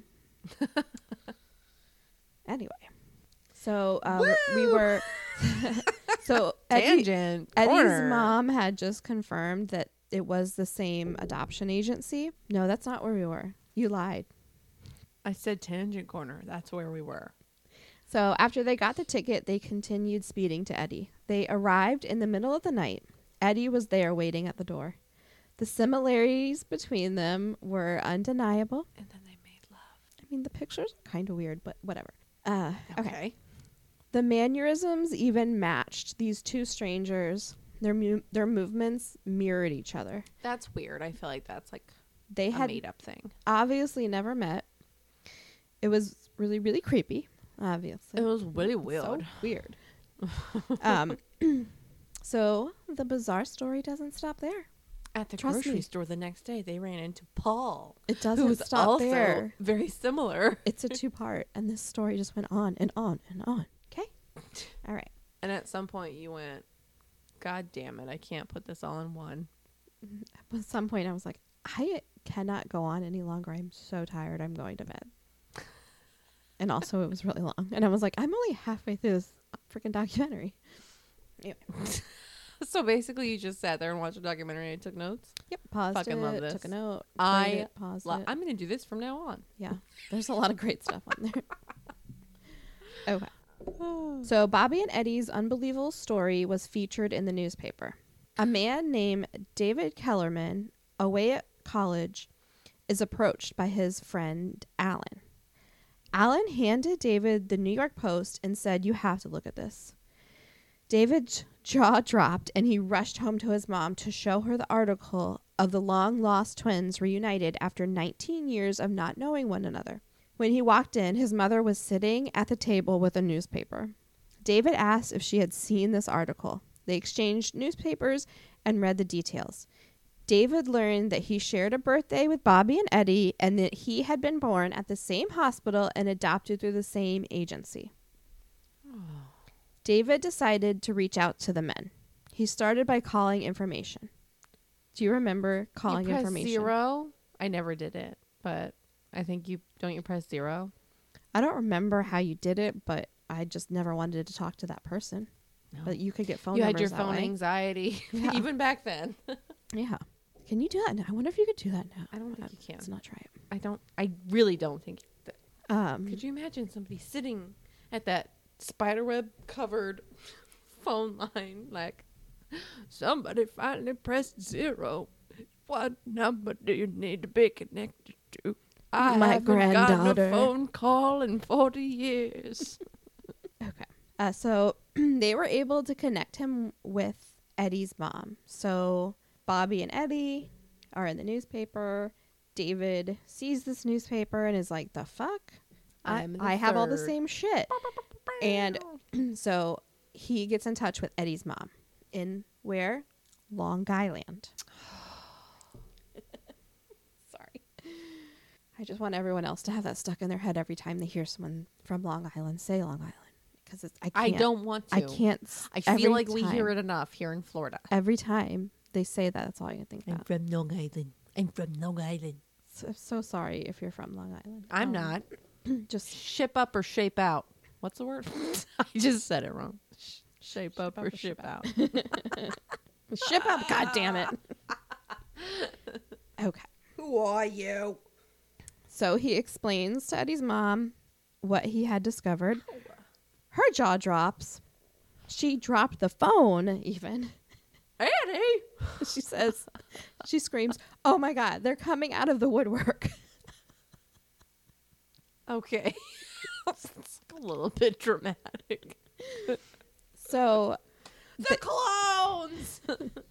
[SPEAKER 2] Anyway, so uh, we're- we were. So Eddie,
[SPEAKER 1] Tangent.
[SPEAKER 2] Eddie's
[SPEAKER 1] corner.
[SPEAKER 2] mom had just confirmed that it was the same adoption agency. No, that's not where we were. You lied.
[SPEAKER 1] I said tangent corner. That's where we were.
[SPEAKER 2] So after they got the ticket, they continued speeding to Eddie. They arrived in the middle of the night. Eddie was there waiting at the door. The similarities between them were undeniable.
[SPEAKER 1] And then they made love.
[SPEAKER 2] I mean, the pictures are kind of weird, but whatever. Uh, okay.
[SPEAKER 1] Okay.
[SPEAKER 2] The mannerisms even matched these two strangers. Their mu- their movements mirrored each other.
[SPEAKER 1] That's weird. I feel like that's like
[SPEAKER 2] They
[SPEAKER 1] a
[SPEAKER 2] had
[SPEAKER 1] made up thing.
[SPEAKER 2] obviously never met. It was really, really creepy, obviously.
[SPEAKER 1] It was really
[SPEAKER 2] So
[SPEAKER 1] weird.
[SPEAKER 2] weird. um, so the bizarre story doesn't stop there.
[SPEAKER 1] At the
[SPEAKER 2] Trust
[SPEAKER 1] grocery
[SPEAKER 2] me.
[SPEAKER 1] store the next day, they ran into Paul,
[SPEAKER 2] It
[SPEAKER 1] who
[SPEAKER 2] doesn't
[SPEAKER 1] was
[SPEAKER 2] stop
[SPEAKER 1] also
[SPEAKER 2] there.
[SPEAKER 1] very similar.
[SPEAKER 2] It's a two-part, and this story just went on and on and on. Okay? All right.
[SPEAKER 1] And at some point, you went, "God damn it! I can't put this all in one."
[SPEAKER 2] At some point, I was like, I cannot go on any longer. I'm so tired. I'm going to bed. And also, it was really long. And I was like, I'm only halfway through this freaking documentary. Anyway.
[SPEAKER 1] So basically, you just sat there and watched a documentary and took notes.
[SPEAKER 2] Yep. Paused
[SPEAKER 1] Fucking
[SPEAKER 2] it.
[SPEAKER 1] love this.
[SPEAKER 2] Took a note.
[SPEAKER 1] I
[SPEAKER 2] played it, paused
[SPEAKER 1] Lo-
[SPEAKER 2] it.
[SPEAKER 1] I'm going to do this from now on.
[SPEAKER 2] Yeah. There's a lot of great stuff on there. Okay. So Bobby and Eddie's unbelievable story was featured in the newspaper. A man named David Kellerman, away at college, is approached by his friend Alan. Alan handed David the New York Post and said, "You have to look at this." David's jaw dropped and he rushed home to his mom to show her the article of the long-lost twins reunited after nineteen years of not knowing one another. When he walked in, his mother was sitting at the table with a newspaper. David asked if she had seen this article. They exchanged newspapers and read the details. David learned that he shared a birthday with Bobby and Eddie and that he had been born at the same hospital and adopted through the same agency. David decided to reach out to the men. He started by calling information. Do you remember calling
[SPEAKER 1] you press
[SPEAKER 2] information?
[SPEAKER 1] Zero. I never did it, but I think you don't. You press zero.
[SPEAKER 2] I don't remember how you did it, but I just never wanted to talk to that person.
[SPEAKER 1] No.
[SPEAKER 2] But you could get phone
[SPEAKER 1] You had
[SPEAKER 2] numbers
[SPEAKER 1] your
[SPEAKER 2] that
[SPEAKER 1] phone
[SPEAKER 2] way.
[SPEAKER 1] anxiety,
[SPEAKER 2] Yeah.
[SPEAKER 1] even back then.
[SPEAKER 2] Yeah. Can you do that now? I wonder if you could do that now.
[SPEAKER 1] I don't think
[SPEAKER 2] Uh,
[SPEAKER 1] you can.
[SPEAKER 2] Let's not try it.
[SPEAKER 1] I don't. I really don't think. That,
[SPEAKER 2] Um,
[SPEAKER 1] could you imagine somebody sitting at that spiderweb covered phone line like, "Somebody finally pressed zero. What number do you need to be connected to? I
[SPEAKER 2] My
[SPEAKER 1] haven't gotten
[SPEAKER 2] granddaughter."
[SPEAKER 1] a phone call in forty years."
[SPEAKER 2] Okay. Uh, so they were able to connect him with Eddie's mom. So Bobby and Eddie are in the newspaper. David sees this newspaper and is like, the fuck? I,
[SPEAKER 1] I'm the
[SPEAKER 2] I have all the
[SPEAKER 1] third.
[SPEAKER 2] same shit. And so he gets in touch with Eddie's mom in where? Long Island. Sorry. I just want everyone else to have that stuck in their head every time they hear someone from Long Island say Long Island. Because it's I
[SPEAKER 1] I
[SPEAKER 2] can't.
[SPEAKER 1] don't want to.
[SPEAKER 2] I can't. s-
[SPEAKER 1] I
[SPEAKER 2] every
[SPEAKER 1] feel like we hear
[SPEAKER 2] time-
[SPEAKER 1] it enough here in Florida.
[SPEAKER 2] Every time they say that, that's all I can think about.
[SPEAKER 1] from Long Island. I'm from Long Island.
[SPEAKER 2] So, so sorry if you're from Long Island.
[SPEAKER 1] I'm
[SPEAKER 2] Um,
[SPEAKER 1] not.
[SPEAKER 2] Just
[SPEAKER 1] Ship up or shape out. What's the word? I just said it wrong. Sh- shape up
[SPEAKER 2] up
[SPEAKER 1] or
[SPEAKER 2] or
[SPEAKER 1] ship
[SPEAKER 2] ship
[SPEAKER 1] out.
[SPEAKER 2] ship up. God damn it. Okay.
[SPEAKER 1] Who are you?
[SPEAKER 2] So he explains to Eddie's mom what he had discovered. Her jaw drops. She dropped the phone, even.
[SPEAKER 1] Eddie!
[SPEAKER 2] She says, she screams, "Oh my God, they're coming out of the woodwork."
[SPEAKER 1] Okay. It's a little bit dramatic.
[SPEAKER 2] So
[SPEAKER 1] The clones!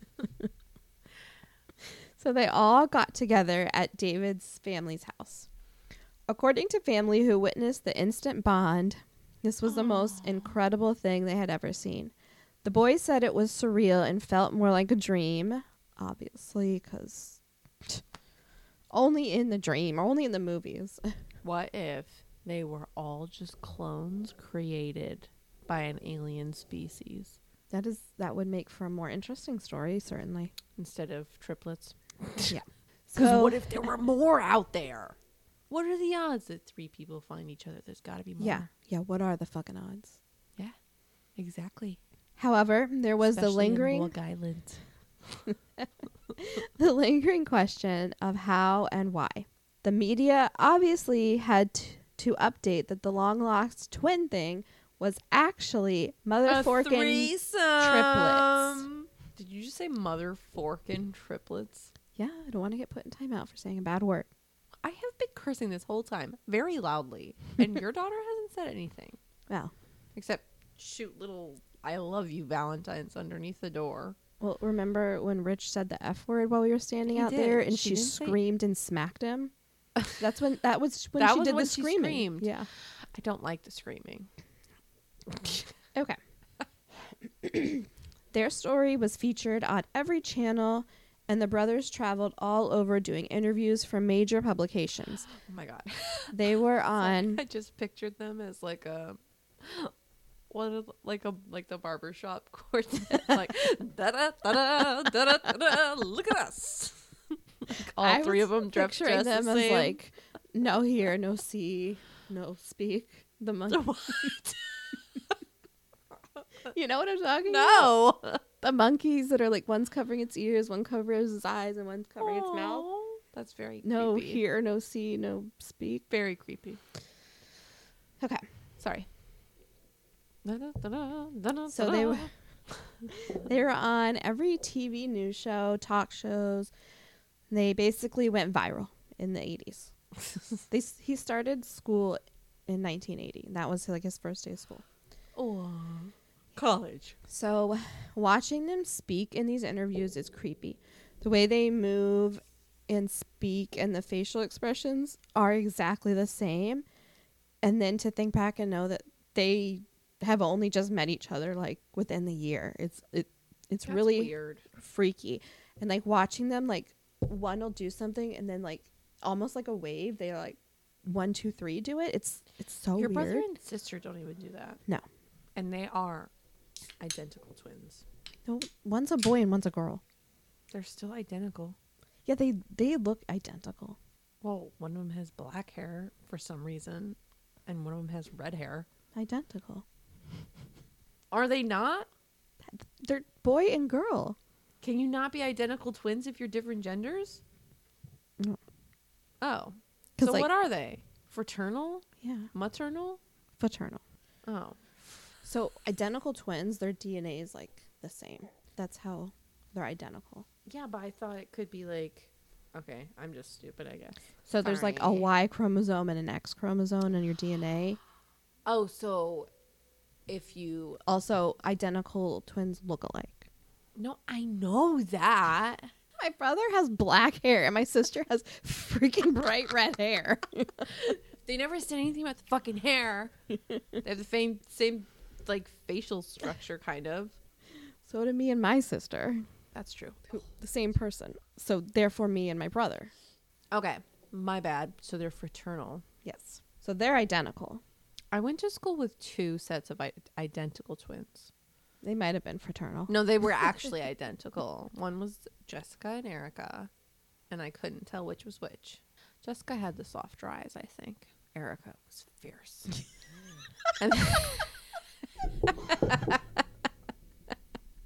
[SPEAKER 2] So they all got together at David's family's house. According to family who witnessed the instant bond, this was the most incredible thing they had ever seen. The boys said it was surreal and felt more like a dream, obviously, because only in the dream, or only in the movies.
[SPEAKER 1] What if they were all just clones created by an alien species
[SPEAKER 2] That is that would make for a more interesting story, certainly.
[SPEAKER 1] instead of triplets?
[SPEAKER 2] Yeah.
[SPEAKER 1] Because
[SPEAKER 2] So
[SPEAKER 1] what if there were more out there? What are the odds that three people find each other? There's got to be more.
[SPEAKER 2] yeah, yeah. What are the fucking odds?
[SPEAKER 1] Yeah, exactly.
[SPEAKER 2] However, there was
[SPEAKER 1] Especially
[SPEAKER 2] the
[SPEAKER 1] in
[SPEAKER 2] lingering
[SPEAKER 1] Long Island.
[SPEAKER 2] the lingering question of how and why. The media obviously had t- to update that the long lost twin thing was actually mother
[SPEAKER 1] A
[SPEAKER 2] forking
[SPEAKER 1] threesome.
[SPEAKER 2] triplets.
[SPEAKER 1] Did you just say mother forking triplets?
[SPEAKER 2] Yeah, I don't want to get put in timeout for saying a bad word.
[SPEAKER 1] I have been cursing this whole time very loudly, and your daughter hasn't said anything
[SPEAKER 2] Well,
[SPEAKER 1] except shoot little "I love you" Valentines underneath the door.
[SPEAKER 2] well, remember when Rich said the F word while we were standing
[SPEAKER 1] He
[SPEAKER 2] out
[SPEAKER 1] did.
[SPEAKER 2] there, and
[SPEAKER 1] She
[SPEAKER 2] she,
[SPEAKER 1] didn't say-
[SPEAKER 2] screamed and smacked him? That's when that was when
[SPEAKER 1] That
[SPEAKER 2] she
[SPEAKER 1] was
[SPEAKER 2] did
[SPEAKER 1] when
[SPEAKER 2] the
[SPEAKER 1] she
[SPEAKER 2] screaming.
[SPEAKER 1] screamed.
[SPEAKER 2] Yeah.
[SPEAKER 1] I don't like the screaming.
[SPEAKER 2] Okay. Their story was featured on every channel, and the brothers traveled all over doing interviews for major publications.
[SPEAKER 1] Oh my god.
[SPEAKER 2] They were on
[SPEAKER 1] I just pictured them as like a what are the- like a like the barbershop quartet, like da da da da da da da. Look at us. Like, all
[SPEAKER 2] I
[SPEAKER 1] three
[SPEAKER 2] was
[SPEAKER 1] of them dressed
[SPEAKER 2] picturing
[SPEAKER 1] just
[SPEAKER 2] them
[SPEAKER 1] the
[SPEAKER 2] as
[SPEAKER 1] same.
[SPEAKER 2] like no hear, no see, no speak. The monkey.
[SPEAKER 1] What?
[SPEAKER 2] You know what I'm talking about?
[SPEAKER 1] No.
[SPEAKER 2] The monkeys that are like one's covering its ears, one covers its eyes, and one's covering its mouth.
[SPEAKER 1] Aw, That's very
[SPEAKER 2] No
[SPEAKER 1] creepy.
[SPEAKER 2] hear, no see, no speak.
[SPEAKER 1] Very creepy.
[SPEAKER 2] Okay.
[SPEAKER 1] Sorry.
[SPEAKER 2] So they were they were on every T V news show, talk shows. They basically went viral in the eighties. They s- he started school in nineteen eighty. And that was like his first day of school.
[SPEAKER 1] Oh, college.
[SPEAKER 2] So watching them speak in these interviews is creepy. The way they move and speak and the facial expressions are exactly the same. And then to think back and know that they have only just met each other like within the year. It's it it's
[SPEAKER 1] That's
[SPEAKER 2] really
[SPEAKER 1] weird.
[SPEAKER 2] freaky. And like watching them, like one will do something and then like almost like a wave, they're like one, two, three do it. It's it's so
[SPEAKER 1] Your
[SPEAKER 2] weird.
[SPEAKER 1] brother and sister don't even do that.
[SPEAKER 2] No.
[SPEAKER 1] And they are identical twins.
[SPEAKER 2] No, one's a boy and one's a girl.
[SPEAKER 1] They're still identical.
[SPEAKER 2] Yeah, they they look identical.
[SPEAKER 1] Well, one of them has black hair for some reason, and one of them has red hair.
[SPEAKER 2] Identical.
[SPEAKER 1] Are they not?
[SPEAKER 2] They're boy and girl.
[SPEAKER 1] Can you not be identical twins if you're different genders?
[SPEAKER 2] No.
[SPEAKER 1] Oh.
[SPEAKER 2] 'Cause,
[SPEAKER 1] So
[SPEAKER 2] like-
[SPEAKER 1] what are they? Fraternal?
[SPEAKER 2] Yeah,
[SPEAKER 1] Maternal?
[SPEAKER 2] fraternal.
[SPEAKER 1] Oh.
[SPEAKER 2] So identical twins, their D N A is like the same. That's how they're identical.
[SPEAKER 1] Yeah, but I thought it could be like... Okay, I'm just stupid, I guess.
[SPEAKER 2] So there's like a
[SPEAKER 1] Sorry.
[SPEAKER 2] Y chromosome and an X chromosome in your D N A.
[SPEAKER 1] Oh, so if you...
[SPEAKER 2] Also, identical twins look alike.
[SPEAKER 1] No, I know that.
[SPEAKER 2] My brother has black hair and my sister has freaking bright red hair.
[SPEAKER 1] They never said anything about the fucking hair. They have the same, same, like, facial structure, kind of.
[SPEAKER 2] So did me and my sister.
[SPEAKER 1] That's true.
[SPEAKER 2] Who, the same person. So therefore me and my brother.
[SPEAKER 1] Okay, my bad. So they're fraternal.
[SPEAKER 2] Yes. So they're identical.
[SPEAKER 1] I went to school with two sets of I- identical twins.
[SPEAKER 2] They might have been fraternal.
[SPEAKER 1] No, they were actually identical. One was Jessica and Erica, and I couldn't tell which was which. Jessica had the softer eyes, I think. Erica was fierce. And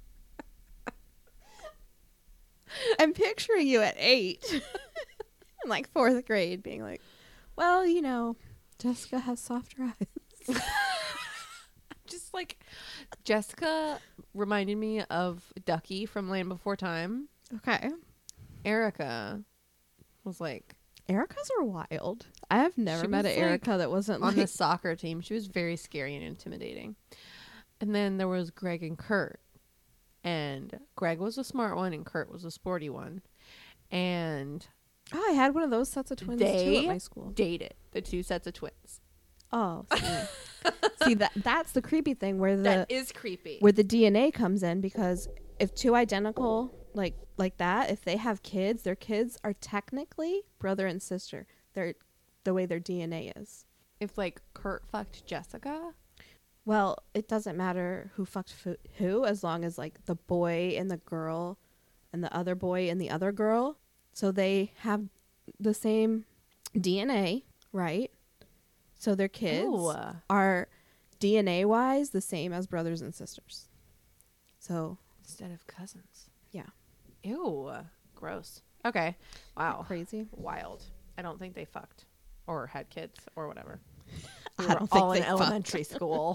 [SPEAKER 2] I'm picturing you at eight. And like fourth grade being like, well, you know, Jessica has softer eyes.
[SPEAKER 1] Just like Jessica reminded me of Ducky from Land Before Time.
[SPEAKER 2] Okay.
[SPEAKER 1] Erica was like
[SPEAKER 2] Ericas are wild. I have never
[SPEAKER 1] She
[SPEAKER 2] met
[SPEAKER 1] was,
[SPEAKER 2] an Erica
[SPEAKER 1] like,
[SPEAKER 2] that wasn't
[SPEAKER 1] on
[SPEAKER 2] like
[SPEAKER 1] the soccer team. She was very scary and intimidating. And then there was Greg and Kurt. And Greg was a smart one and Kurt was a sporty one. And
[SPEAKER 2] oh, I had one of those sets of twins too
[SPEAKER 1] they
[SPEAKER 2] at my school.
[SPEAKER 1] dated the two sets of twins.
[SPEAKER 2] Oh, see, see that that's the creepy thing where the
[SPEAKER 1] That is creepy.
[SPEAKER 2] where the D N A comes in, because if two identical like like that, if they have kids, their kids are technically brother and sister. They're the way their D N A is.
[SPEAKER 1] If like Kurt fucked Jessica,
[SPEAKER 2] Well, it doesn't matter who fucked fu- who, as long as like the boy and the girl and the other boy and the other girl, so they have the same D N A, right? So their kids
[SPEAKER 1] Ew.
[SPEAKER 2] are D N A wise the same as brothers and sisters. So
[SPEAKER 1] instead of cousins.
[SPEAKER 2] yeah,
[SPEAKER 1] Ew. Gross. Okay. Wow.
[SPEAKER 2] crazy.
[SPEAKER 1] Wild. I don't think they fucked or had kids or whatever. We
[SPEAKER 2] I
[SPEAKER 1] were
[SPEAKER 2] don't think
[SPEAKER 1] all in
[SPEAKER 2] they fucked.
[SPEAKER 1] elementary school.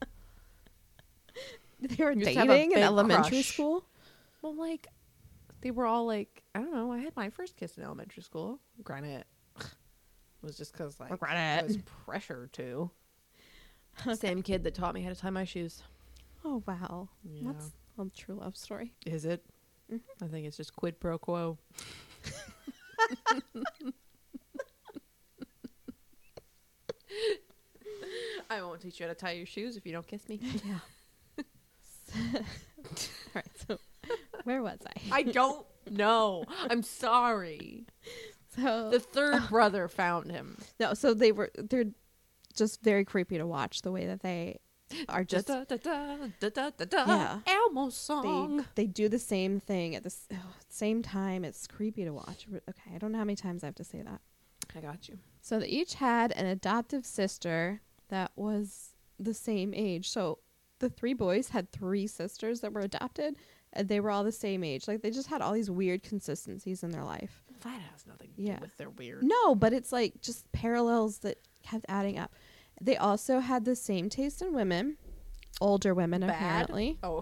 [SPEAKER 2] They were
[SPEAKER 1] You used to have a
[SPEAKER 2] dating in
[SPEAKER 1] big
[SPEAKER 2] elementary
[SPEAKER 1] crush.
[SPEAKER 2] school.
[SPEAKER 1] Well, like, they were all like, I don't know. I had my first kiss in elementary school. Granted, it was just because like I was pressured to. Same kid that taught me how to tie my shoes.
[SPEAKER 2] Oh wow,
[SPEAKER 1] Yeah.
[SPEAKER 2] that's a true love story.
[SPEAKER 1] Is it?
[SPEAKER 2] Mhm.
[SPEAKER 1] I think it's just quid pro quo. I won't teach you how to tie your shoes if you don't kiss me.
[SPEAKER 2] Yeah. All right. So where was I?
[SPEAKER 1] I don't know. I'm sorry.
[SPEAKER 2] So
[SPEAKER 1] The third brother found him.
[SPEAKER 2] no. So they were. They're just very creepy to watch the way that they are just.
[SPEAKER 1] da, da, da, da, da, da, da.
[SPEAKER 2] Yeah.
[SPEAKER 1] Elmo
[SPEAKER 2] They,
[SPEAKER 1] song.
[SPEAKER 2] they do the same thing at the s- oh, same time. It's creepy to watch. Okay, I don't know how many times I have to say that.
[SPEAKER 1] I got you.
[SPEAKER 2] So they each had an adoptive sister that was the same age. So the three boys had three sisters that were adopted, and they were all the same age. Like they just had all these weird consistencies in their life.
[SPEAKER 1] That has nothing to
[SPEAKER 2] Yeah.
[SPEAKER 1] do with their weird.
[SPEAKER 2] No, but it's like just parallels that kept adding up. They also had the same taste in women, older women
[SPEAKER 1] Bad?
[SPEAKER 2] apparently.
[SPEAKER 1] Oh.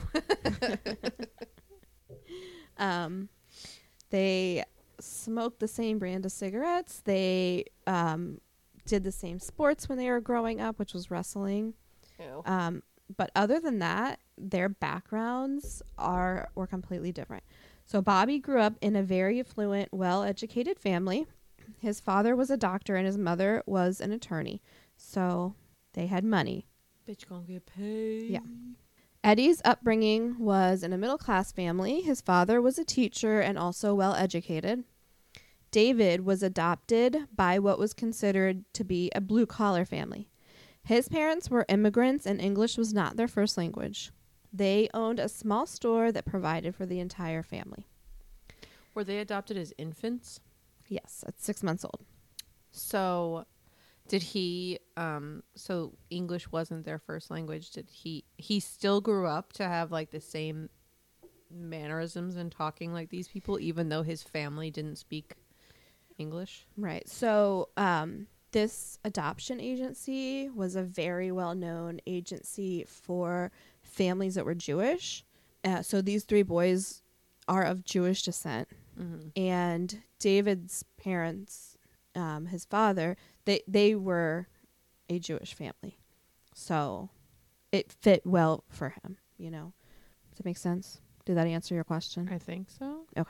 [SPEAKER 2] Um, they smoked the same brand of cigarettes. They um, did the same sports when they were growing up, which was wrestling.
[SPEAKER 1] Ew.
[SPEAKER 2] Um, but other than that, their backgrounds are were completely different. So Bobby grew up in a very affluent, well-educated family. His father was a doctor and his mother was an attorney. So they had money.
[SPEAKER 1] Bitch gonna get paid.
[SPEAKER 2] Yeah. Eddie's upbringing was in a middle-class family. His father was a teacher and also well-educated. David was adopted by what was considered to be a blue-collar family. His parents were immigrants and English was not their first language. They owned a small store that provided for the entire family.
[SPEAKER 1] Were they adopted as infants?
[SPEAKER 2] Yes, at six months old.
[SPEAKER 1] So, did he? Um, so English wasn't their first language. Did he? He still grew up to have like the same mannerisms and talking like these people, even though his family didn't speak English.
[SPEAKER 2] Right. So um, this adoption agency was a very well-known agency for families that were Jewish. Uh, so these three boys are of Jewish descent.
[SPEAKER 1] Mm-hmm.
[SPEAKER 2] And David's parents, um, his father, they, they were a Jewish family. So it fit well for him, you know. Does that make sense? Did that answer your question?
[SPEAKER 1] I think so.
[SPEAKER 2] Okay.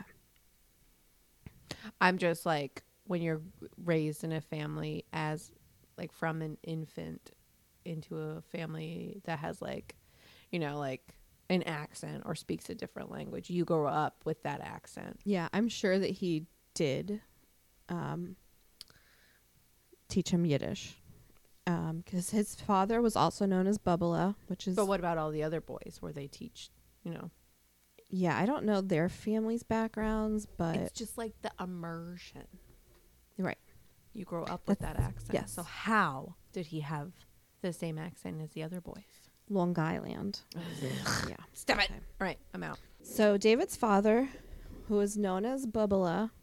[SPEAKER 1] I'm just like, when you're raised in a family as like from an infant into a family that has like, you know, like an accent or speaks a different language, you grow up with that accent.
[SPEAKER 2] Yeah, I'm sure that he did um, teach him Yiddish. Because his father was also known as Bubala, which is...
[SPEAKER 1] But what about all the other boys where they teach, you know?
[SPEAKER 2] Yeah, I don't know their family's backgrounds, but...
[SPEAKER 1] It's just like the immersion.
[SPEAKER 2] Right.
[SPEAKER 1] You grow up with
[SPEAKER 2] That's-
[SPEAKER 1] that accent.
[SPEAKER 2] yes.
[SPEAKER 1] So how did he have the same accent as the other boys?
[SPEAKER 2] Long Island. Yeah.
[SPEAKER 1] Stop it.
[SPEAKER 2] Okay.
[SPEAKER 1] All right, I'm out.
[SPEAKER 2] So David's father, who was known as Bubala,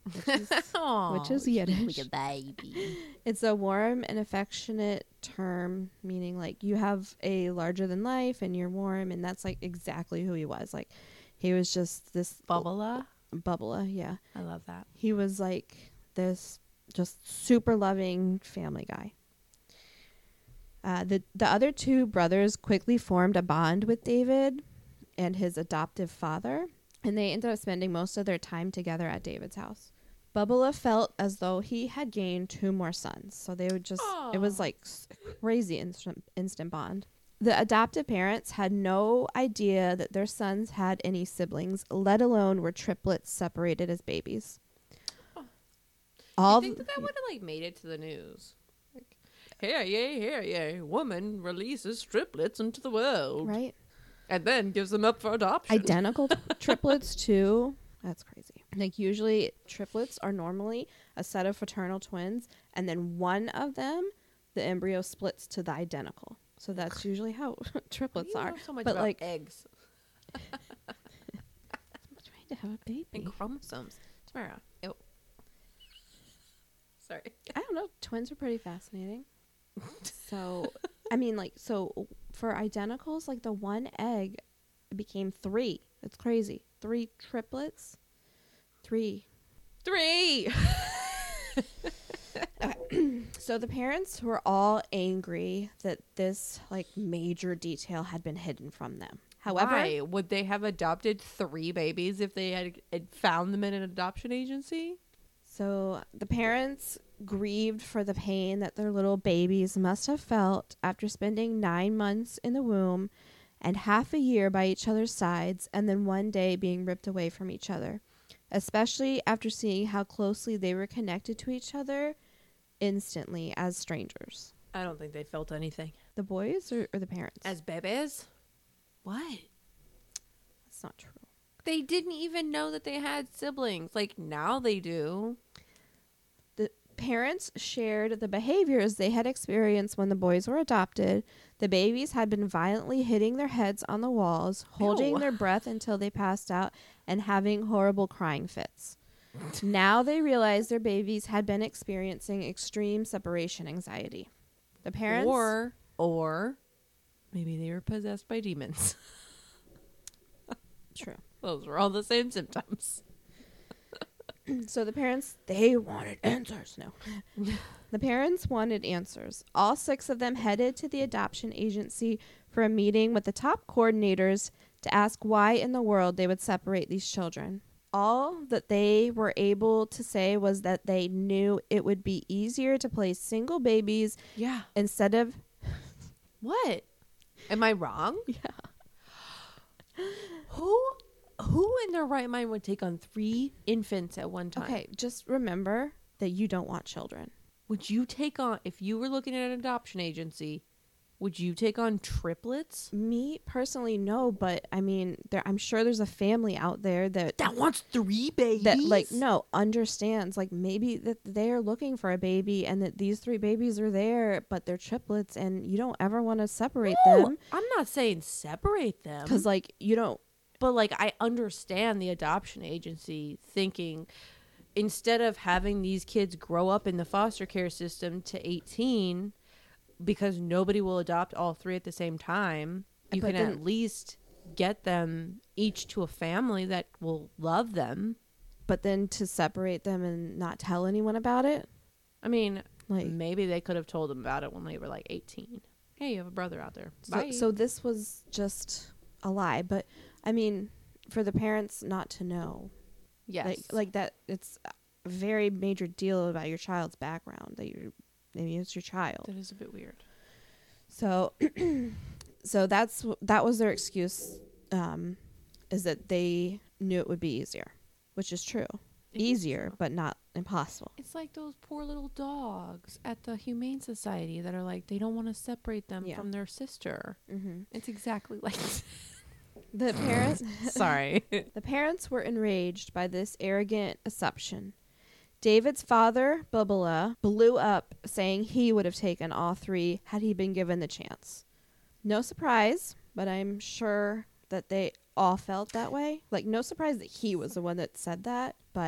[SPEAKER 2] which is,
[SPEAKER 1] Aw,
[SPEAKER 2] which is
[SPEAKER 1] sweet
[SPEAKER 2] Yiddish.
[SPEAKER 1] little baby.
[SPEAKER 2] It's a warm and affectionate term, meaning like you have a larger than life and you're warm, and that's like exactly who he was. Like he was just this
[SPEAKER 1] Bubba.
[SPEAKER 2] bubbler, yeah.
[SPEAKER 1] I love that.
[SPEAKER 2] He was like this just super loving family guy. Uh, the the other two brothers quickly formed a bond with David and his adoptive father, and they ended up spending most of their time together at David's house. Bubba felt as though he had gained two more sons, so they would just, it was
[SPEAKER 1] Aw.
[SPEAKER 2] like s- crazy instant, instant bond. The adoptive parents had no idea that their sons had any siblings, let alone were triplets separated as babies.
[SPEAKER 1] Oh.
[SPEAKER 2] All
[SPEAKER 1] You think that that would have like made it to the news? Like, here, yay, here, yay, woman releases triplets into the world,
[SPEAKER 2] right?
[SPEAKER 1] and then gives them up for adoption.
[SPEAKER 2] Identical t- triplets too. That's crazy. Like usually triplets are normally a set of fraternal twins, and then one of them, the embryo splits to the identical. So that's usually how triplets
[SPEAKER 1] You
[SPEAKER 2] are.
[SPEAKER 1] know so much
[SPEAKER 2] but
[SPEAKER 1] about
[SPEAKER 2] like
[SPEAKER 1] eggs
[SPEAKER 2] I'm trying to have a baby.
[SPEAKER 1] and chromosomes. Tamara, ew. Sorry.
[SPEAKER 2] I don't know. Twins are pretty fascinating. So, I mean, like, so for identicals, like the one egg became three. It's crazy. Three triplets. Three.
[SPEAKER 1] Three.
[SPEAKER 2] So the parents were all angry that this like major detail had been hidden from them. However,
[SPEAKER 1] Why? Would they have adopted three babies if they had, had found them in an adoption agency?
[SPEAKER 2] so the parents grieved for the pain that their little babies must have felt after spending nine months in the womb and half a year by each other's sides, and then one day being ripped away from each other, especially after seeing how closely they were connected to each other instantly as strangers.
[SPEAKER 1] I don't think they felt anything.
[SPEAKER 2] The boys or, or the parents?
[SPEAKER 1] As babies? What?
[SPEAKER 2] That's not true.
[SPEAKER 1] They didn't even know that they had siblings. Like, now they do.
[SPEAKER 2] The parents shared the behaviors they had experienced when the boys were adopted. The babies had been violently hitting their heads on the walls, holding
[SPEAKER 1] Ew.
[SPEAKER 2] their breath until they passed out, and having horrible crying fits. Now they realized their babies had been experiencing extreme separation anxiety. The parents...
[SPEAKER 1] Or, or maybe they were possessed by demons.
[SPEAKER 2] True.
[SPEAKER 1] Those were all the same symptoms.
[SPEAKER 2] So the parents, they wanted answers. No. The parents wanted answers. All six of them headed to the adoption agency for a meeting with the top coordinators to ask why in the world they would separate these children. All that they were able to say was that they knew it would be easier to place single babies
[SPEAKER 1] Yeah.
[SPEAKER 2] instead of...
[SPEAKER 1] What? Am I wrong?
[SPEAKER 2] Yeah.
[SPEAKER 1] Who who in their right mind would take on three infants at one time?
[SPEAKER 2] Okay, just remember that you don't want children.
[SPEAKER 1] Would you take on, if you were looking at an adoption agency, would you take on triplets?
[SPEAKER 2] Me personally, no, but I mean, there. I'm sure there's a family out there that
[SPEAKER 1] That wants three babies?
[SPEAKER 2] that like no understands like maybe that they're looking for a baby and that these three babies are there, but they're triplets, and you don't ever want to separate
[SPEAKER 1] No,
[SPEAKER 2] them
[SPEAKER 1] I'm not saying separate them.
[SPEAKER 2] because like you don't.
[SPEAKER 1] But like, I understand the adoption agency thinking, instead of having these kids grow up in the foster care system to eighteen, because nobody will adopt all three at the same time, you
[SPEAKER 2] But
[SPEAKER 1] can
[SPEAKER 2] then-
[SPEAKER 1] at least get them each to a family that will love them.
[SPEAKER 2] But then to separate them and not tell anyone about it,
[SPEAKER 1] I mean,
[SPEAKER 2] like
[SPEAKER 1] maybe they could have told them about it when they were like eighteen. Hey, you have a brother out there.
[SPEAKER 2] so,
[SPEAKER 1] Bye.
[SPEAKER 2] so this was just a lie. But I mean, for the parents not to know,
[SPEAKER 1] yes.
[SPEAKER 2] like like that, it's a very major deal about your child's background that you maybe it's your child.
[SPEAKER 1] That is a bit weird.
[SPEAKER 2] So, so that's that was their excuse, um, is that they knew it would be easier, which is true,
[SPEAKER 1] It is
[SPEAKER 2] easier,
[SPEAKER 1] true.
[SPEAKER 2] but not impossible.
[SPEAKER 1] It's like those poor little dogs at the Humane Society that are like, they don't want to separate them
[SPEAKER 2] Yeah.
[SPEAKER 1] from their sister.
[SPEAKER 2] Mm-hmm.
[SPEAKER 1] It's exactly like
[SPEAKER 2] The parents,
[SPEAKER 1] Sorry.
[SPEAKER 2] the parents were enraged by this arrogant assumption. David's father, Bubala, blew up, saying he would have taken all three had he been given the chance. No surprise, but I'm sure that they all felt that way. Like, no surprise that he was the one that said that, but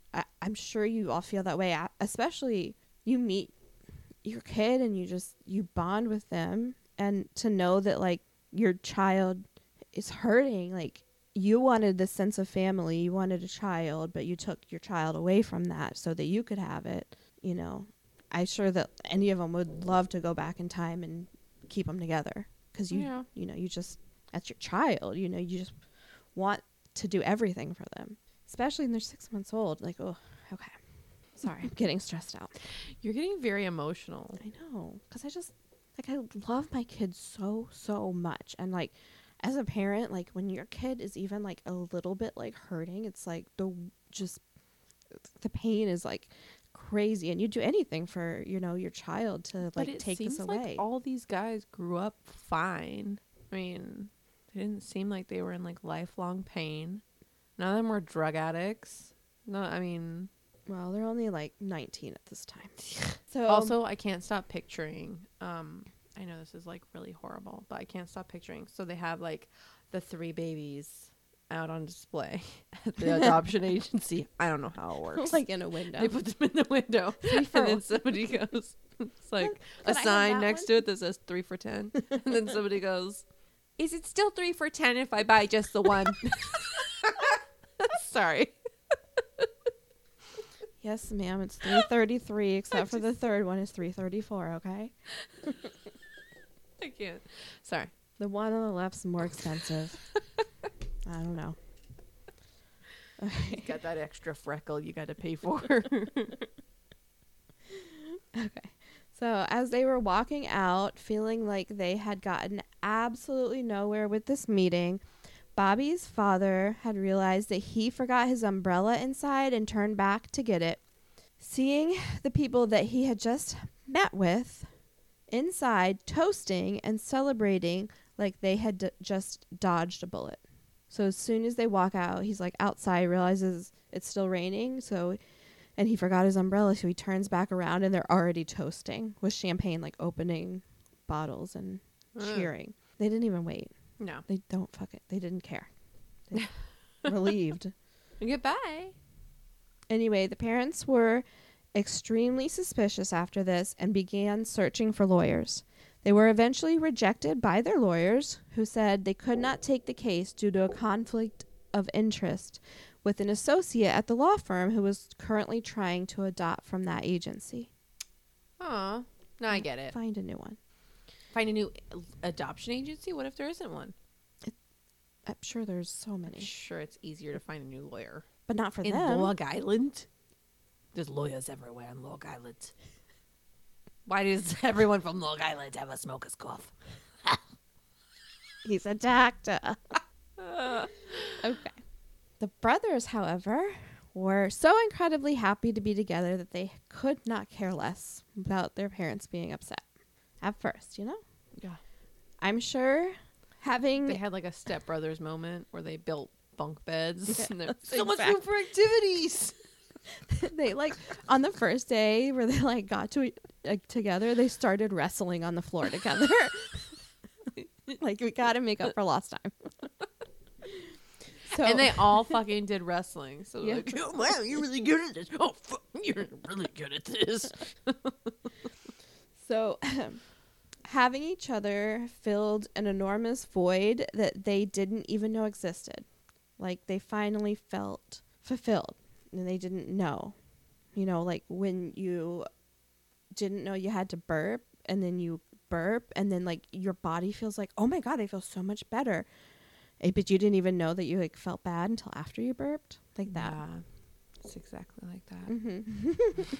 [SPEAKER 2] I, I'm sure you all feel that way, a- especially you meet your kid and you just, you bond with them, and to know that like your child is hurting, like you wanted this sense of family, you wanted a child, but you took your child away from that so that you could have it, you know. I'm sure that any of them would love to go back in time and keep them together, because you,
[SPEAKER 1] Yeah.
[SPEAKER 2] you know, you just, that's your child, you know, you just want to do everything for them, especially when they're six months old. Like, oh, okay. Sorry, I'm getting stressed out.
[SPEAKER 1] You're getting very emotional.
[SPEAKER 2] I know, because I just, like, I love my kids so, so much. And, like, as a parent, like, when your kid is even, like, a little bit, like, hurting, it's, like, the, just, the pain is, like, crazy. And you do anything for, you know, your child to,
[SPEAKER 1] But
[SPEAKER 2] like,
[SPEAKER 1] it
[SPEAKER 2] take
[SPEAKER 1] seems
[SPEAKER 2] this away.
[SPEAKER 1] like all these guys grew up fine. I mean, they didn't seem like they were in like lifelong pain. None of them were drug addicts. No, I mean,
[SPEAKER 2] Well, they're only, like, nineteen at this time. So
[SPEAKER 1] also I can't stop picturing. Um, I know this is like really horrible, but I can't stop picturing. So they have like the three babies out on display at the adoption agency. I don't know how it works.
[SPEAKER 2] like, in a window.
[SPEAKER 1] They put them in the window, and
[SPEAKER 2] for
[SPEAKER 1] then
[SPEAKER 2] one.
[SPEAKER 1] somebody goes, it's like
[SPEAKER 2] Can
[SPEAKER 1] a
[SPEAKER 2] I have
[SPEAKER 1] sign
[SPEAKER 2] that
[SPEAKER 1] next
[SPEAKER 2] one?
[SPEAKER 1] to it that says three for ten. And then somebody goes, is it still three for ten if I buy just the one? Sorry.
[SPEAKER 2] Yes, ma'am, it's three thirty-three, except for the third one is three thirty-four, okay?
[SPEAKER 1] I can't. Sorry.
[SPEAKER 2] The one on the left's more expensive. I don't know. Okay.
[SPEAKER 1] Got that extra freckle you got to pay for.
[SPEAKER 2] Okay. So as they were walking out, feeling like they had gotten absolutely nowhere with this meeting, Bobby's father had realized that he forgot his umbrella inside and turned back to get it. Seeing the people that he had just met with inside toasting and celebrating like they had d- just dodged a bullet. So as soon as they walk out, he's like outside, realizes it's still raining, so and he forgot his umbrella, so he turns back around and they're already toasting with champagne, like opening bottles and
[SPEAKER 1] Ugh.
[SPEAKER 2] cheering. They didn't even wait.
[SPEAKER 1] No.
[SPEAKER 2] They don't fuck it. They didn't care. They relieved.
[SPEAKER 1] Goodbye.
[SPEAKER 2] Anyway, the parents were extremely suspicious after this and began searching for lawyers. They were eventually rejected by their lawyers, who said they could not take the case due to a conflict of interest with an associate at the law firm who was currently trying to adopt from that agency.
[SPEAKER 1] Aw. No, I get it.
[SPEAKER 2] Find a new one.
[SPEAKER 1] Find a new adoption agency? What if there isn't one?
[SPEAKER 2] I'm sure there's so
[SPEAKER 1] I'm
[SPEAKER 2] many,
[SPEAKER 1] sure it's easier to find a new lawyer.
[SPEAKER 2] but not for
[SPEAKER 1] In
[SPEAKER 2] them.
[SPEAKER 1] Long Island? There's lawyers everywhere in Long Island. Why does everyone from Long Island have a smoker's cough?
[SPEAKER 2] He's a doctor. Okay. The brothers, however, were so incredibly happy to be together that they could not care less about their parents being upset. At first, you know?
[SPEAKER 1] Yeah.
[SPEAKER 2] I'm sure having...
[SPEAKER 1] They had like a stepbrothers moment where they built bunk beds.
[SPEAKER 2] Yeah,
[SPEAKER 1] And there-
[SPEAKER 2] that's
[SPEAKER 1] so much room
[SPEAKER 2] exact-
[SPEAKER 1] for activities.
[SPEAKER 2] they, like, on the first day where they, like, got to like, together, they started wrestling on the floor together. Like, we gotta make up for lost time. So,
[SPEAKER 1] And they all fucking did wrestling. So
[SPEAKER 2] Yeah.
[SPEAKER 1] like, oh, wow, you're really good at this. Oh, fuck, you're really good at this.
[SPEAKER 2] So, having each other filled an enormous void that they didn't even know existed. Like, they finally felt fulfilled, and they didn't know. You know, like when you didn't know you had to burp, and then you burp, and then, like, your body feels like, oh my God, I feel so much better. Eh, But you didn't even know that you, like, felt bad until after you burped. Like that.
[SPEAKER 1] Yeah, it's exactly like that.
[SPEAKER 2] Mm-hmm.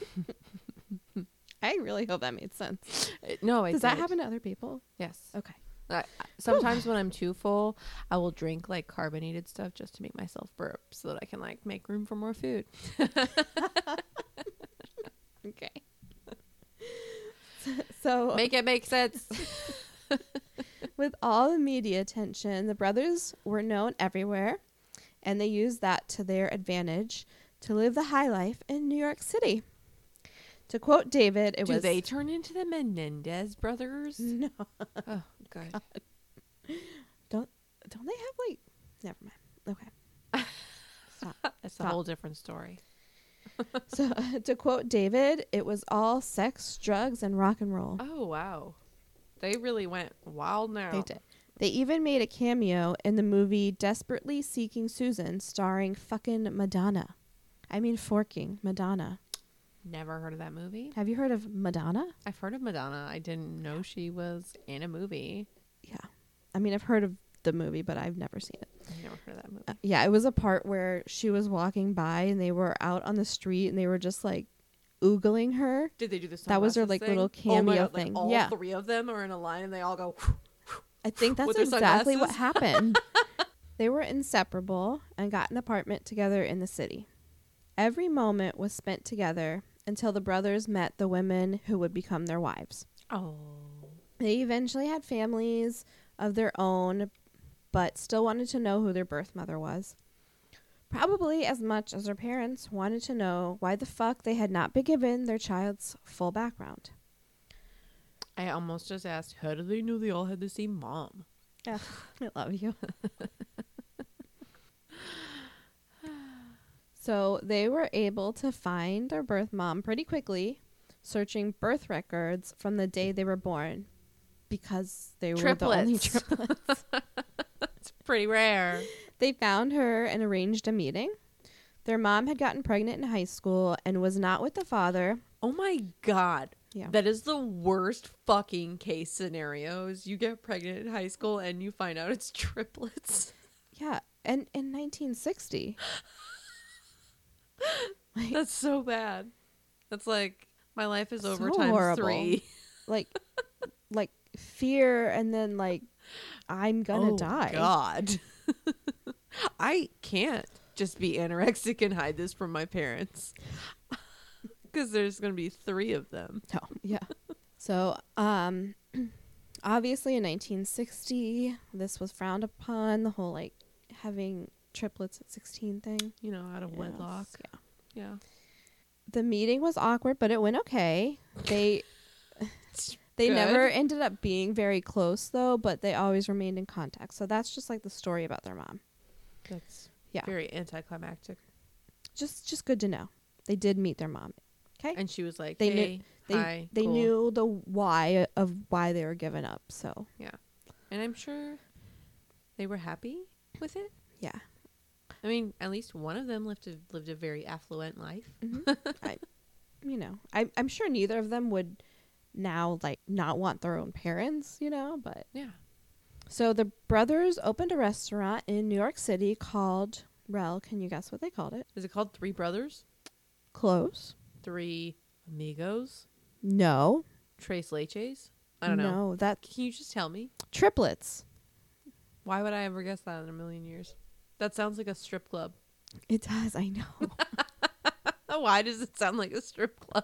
[SPEAKER 2] I really hope that made sense.
[SPEAKER 1] It- no, it
[SPEAKER 2] Does that
[SPEAKER 1] did.
[SPEAKER 2] happen to other people?
[SPEAKER 1] Yes.
[SPEAKER 2] Okay.
[SPEAKER 1] I, I- sometimes when I'm too full, I will drink like carbonated stuff just to make myself burp so that I can like make room for more food.
[SPEAKER 2] Okay. So,
[SPEAKER 1] Make it make sense.
[SPEAKER 2] with all the media attention, the brothers were known everywhere, and they used that to their advantage to live the high life in New York City. To quote David, it
[SPEAKER 1] Do
[SPEAKER 2] was...
[SPEAKER 1] they turn into the Menendez brothers?
[SPEAKER 2] No.
[SPEAKER 1] Oh, good.
[SPEAKER 2] Don't don't they have, like... Never mind. Okay. Stop.
[SPEAKER 1] That's a
[SPEAKER 2] Stop.
[SPEAKER 1] whole different story.
[SPEAKER 2] So to quote David, it was all sex, drugs, and rock and roll.
[SPEAKER 1] Oh, wow. They really went wild now.
[SPEAKER 2] They did. They even made a cameo in the movie Desperately Seeking Susan, starring fucking Madonna. I mean, forking Madonna.
[SPEAKER 1] Never heard of that movie.
[SPEAKER 2] Have you heard of Madonna?
[SPEAKER 1] I've heard of Madonna. I didn't know she was in a movie.
[SPEAKER 2] Yeah. I mean, I've heard of the movie, but I've never seen it.
[SPEAKER 1] I've never heard of that movie.
[SPEAKER 2] Uh, yeah, it was a part where she was walking by and they were out on the street and they were just like oogling her.
[SPEAKER 1] Did they do the
[SPEAKER 2] That was their
[SPEAKER 1] sunglasses
[SPEAKER 2] like
[SPEAKER 1] thing?
[SPEAKER 2] little
[SPEAKER 1] Oh my
[SPEAKER 2] cameo
[SPEAKER 1] God, like,
[SPEAKER 2] thing.
[SPEAKER 1] all
[SPEAKER 2] Yeah.
[SPEAKER 1] three of them are in a line and they all go.
[SPEAKER 2] I think that's
[SPEAKER 1] With their
[SPEAKER 2] exactly what
[SPEAKER 1] sunglasses?
[SPEAKER 2] happened. They were inseparable and got an apartment together in the city. Every moment was spent together until the brothers met the women who would become their wives.
[SPEAKER 1] Oh.
[SPEAKER 2] They eventually had families of their own, but still wanted to know who their birth mother was. Probably as much as their parents wanted to know why the fuck they had not been given their child's full background.
[SPEAKER 1] I almost just asked, how do they know they all had the same mom?
[SPEAKER 2] Yeah, I love you. So they were able to find their birth mom pretty quickly, searching birth records from the day they were born, because they were the only
[SPEAKER 1] Triplets.
[SPEAKER 2] triplets.
[SPEAKER 1] It's pretty rare.
[SPEAKER 2] They found her and arranged a meeting. Their mom had gotten pregnant in high school and was not with the father.
[SPEAKER 1] Oh my God.
[SPEAKER 2] Yeah.
[SPEAKER 1] That is the worst fucking case scenarios. You get pregnant in high school and you find out it's triplets.
[SPEAKER 2] Yeah, and in nineteen sixty. Like,
[SPEAKER 1] That's so bad. That's like, my life is over
[SPEAKER 2] So
[SPEAKER 1] times
[SPEAKER 2] horrible.
[SPEAKER 1] three.
[SPEAKER 2] like like fear, and then like I'm gonna
[SPEAKER 1] Oh,
[SPEAKER 2] die.
[SPEAKER 1] God. I can't just be anorexic and hide this from my parents. Because there's going to be three of them.
[SPEAKER 2] No, yeah. So, um, obviously in nineteen sixty, this was frowned upon. The whole like having triplets at sixteen thing.
[SPEAKER 1] You know, out of
[SPEAKER 2] Yes,
[SPEAKER 1] wedlock.
[SPEAKER 2] Yeah.
[SPEAKER 1] Yeah.
[SPEAKER 2] The meeting was awkward, but it went okay. They they
[SPEAKER 1] Good.
[SPEAKER 2] never ended up being very close though, but they always remained in contact. So that's just like the story about their mom.
[SPEAKER 1] That's
[SPEAKER 2] Yeah.
[SPEAKER 1] very anticlimactic.
[SPEAKER 2] Just just good to know. They did meet their mom. Okay.
[SPEAKER 1] And she was like,
[SPEAKER 2] They knew-
[SPEAKER 1] hey,
[SPEAKER 2] They
[SPEAKER 1] hi,
[SPEAKER 2] they
[SPEAKER 1] cool.
[SPEAKER 2] knew the why of why they were given up. So
[SPEAKER 1] And I'm sure they were happy with it.
[SPEAKER 2] yeah.
[SPEAKER 1] I mean, at least one of them lived a, lived a very affluent life.
[SPEAKER 2] Mhm. I, you know, I, I'm sure neither of them would now like not want their own parents, you know, but
[SPEAKER 1] Yeah.
[SPEAKER 2] so the brothers opened a restaurant in New York City called Rel. Can you guess what they called it?
[SPEAKER 1] Is it called Three Brothers?
[SPEAKER 2] Close.
[SPEAKER 1] Three Amigos?
[SPEAKER 2] No.
[SPEAKER 1] Tres Leches? I don't know.
[SPEAKER 2] No, that
[SPEAKER 1] Can you just tell me?
[SPEAKER 2] triplets.
[SPEAKER 1] Why would I ever guess that in a million years? That sounds like a strip club.
[SPEAKER 2] It does, I know.
[SPEAKER 1] Why does it sound like a strip club?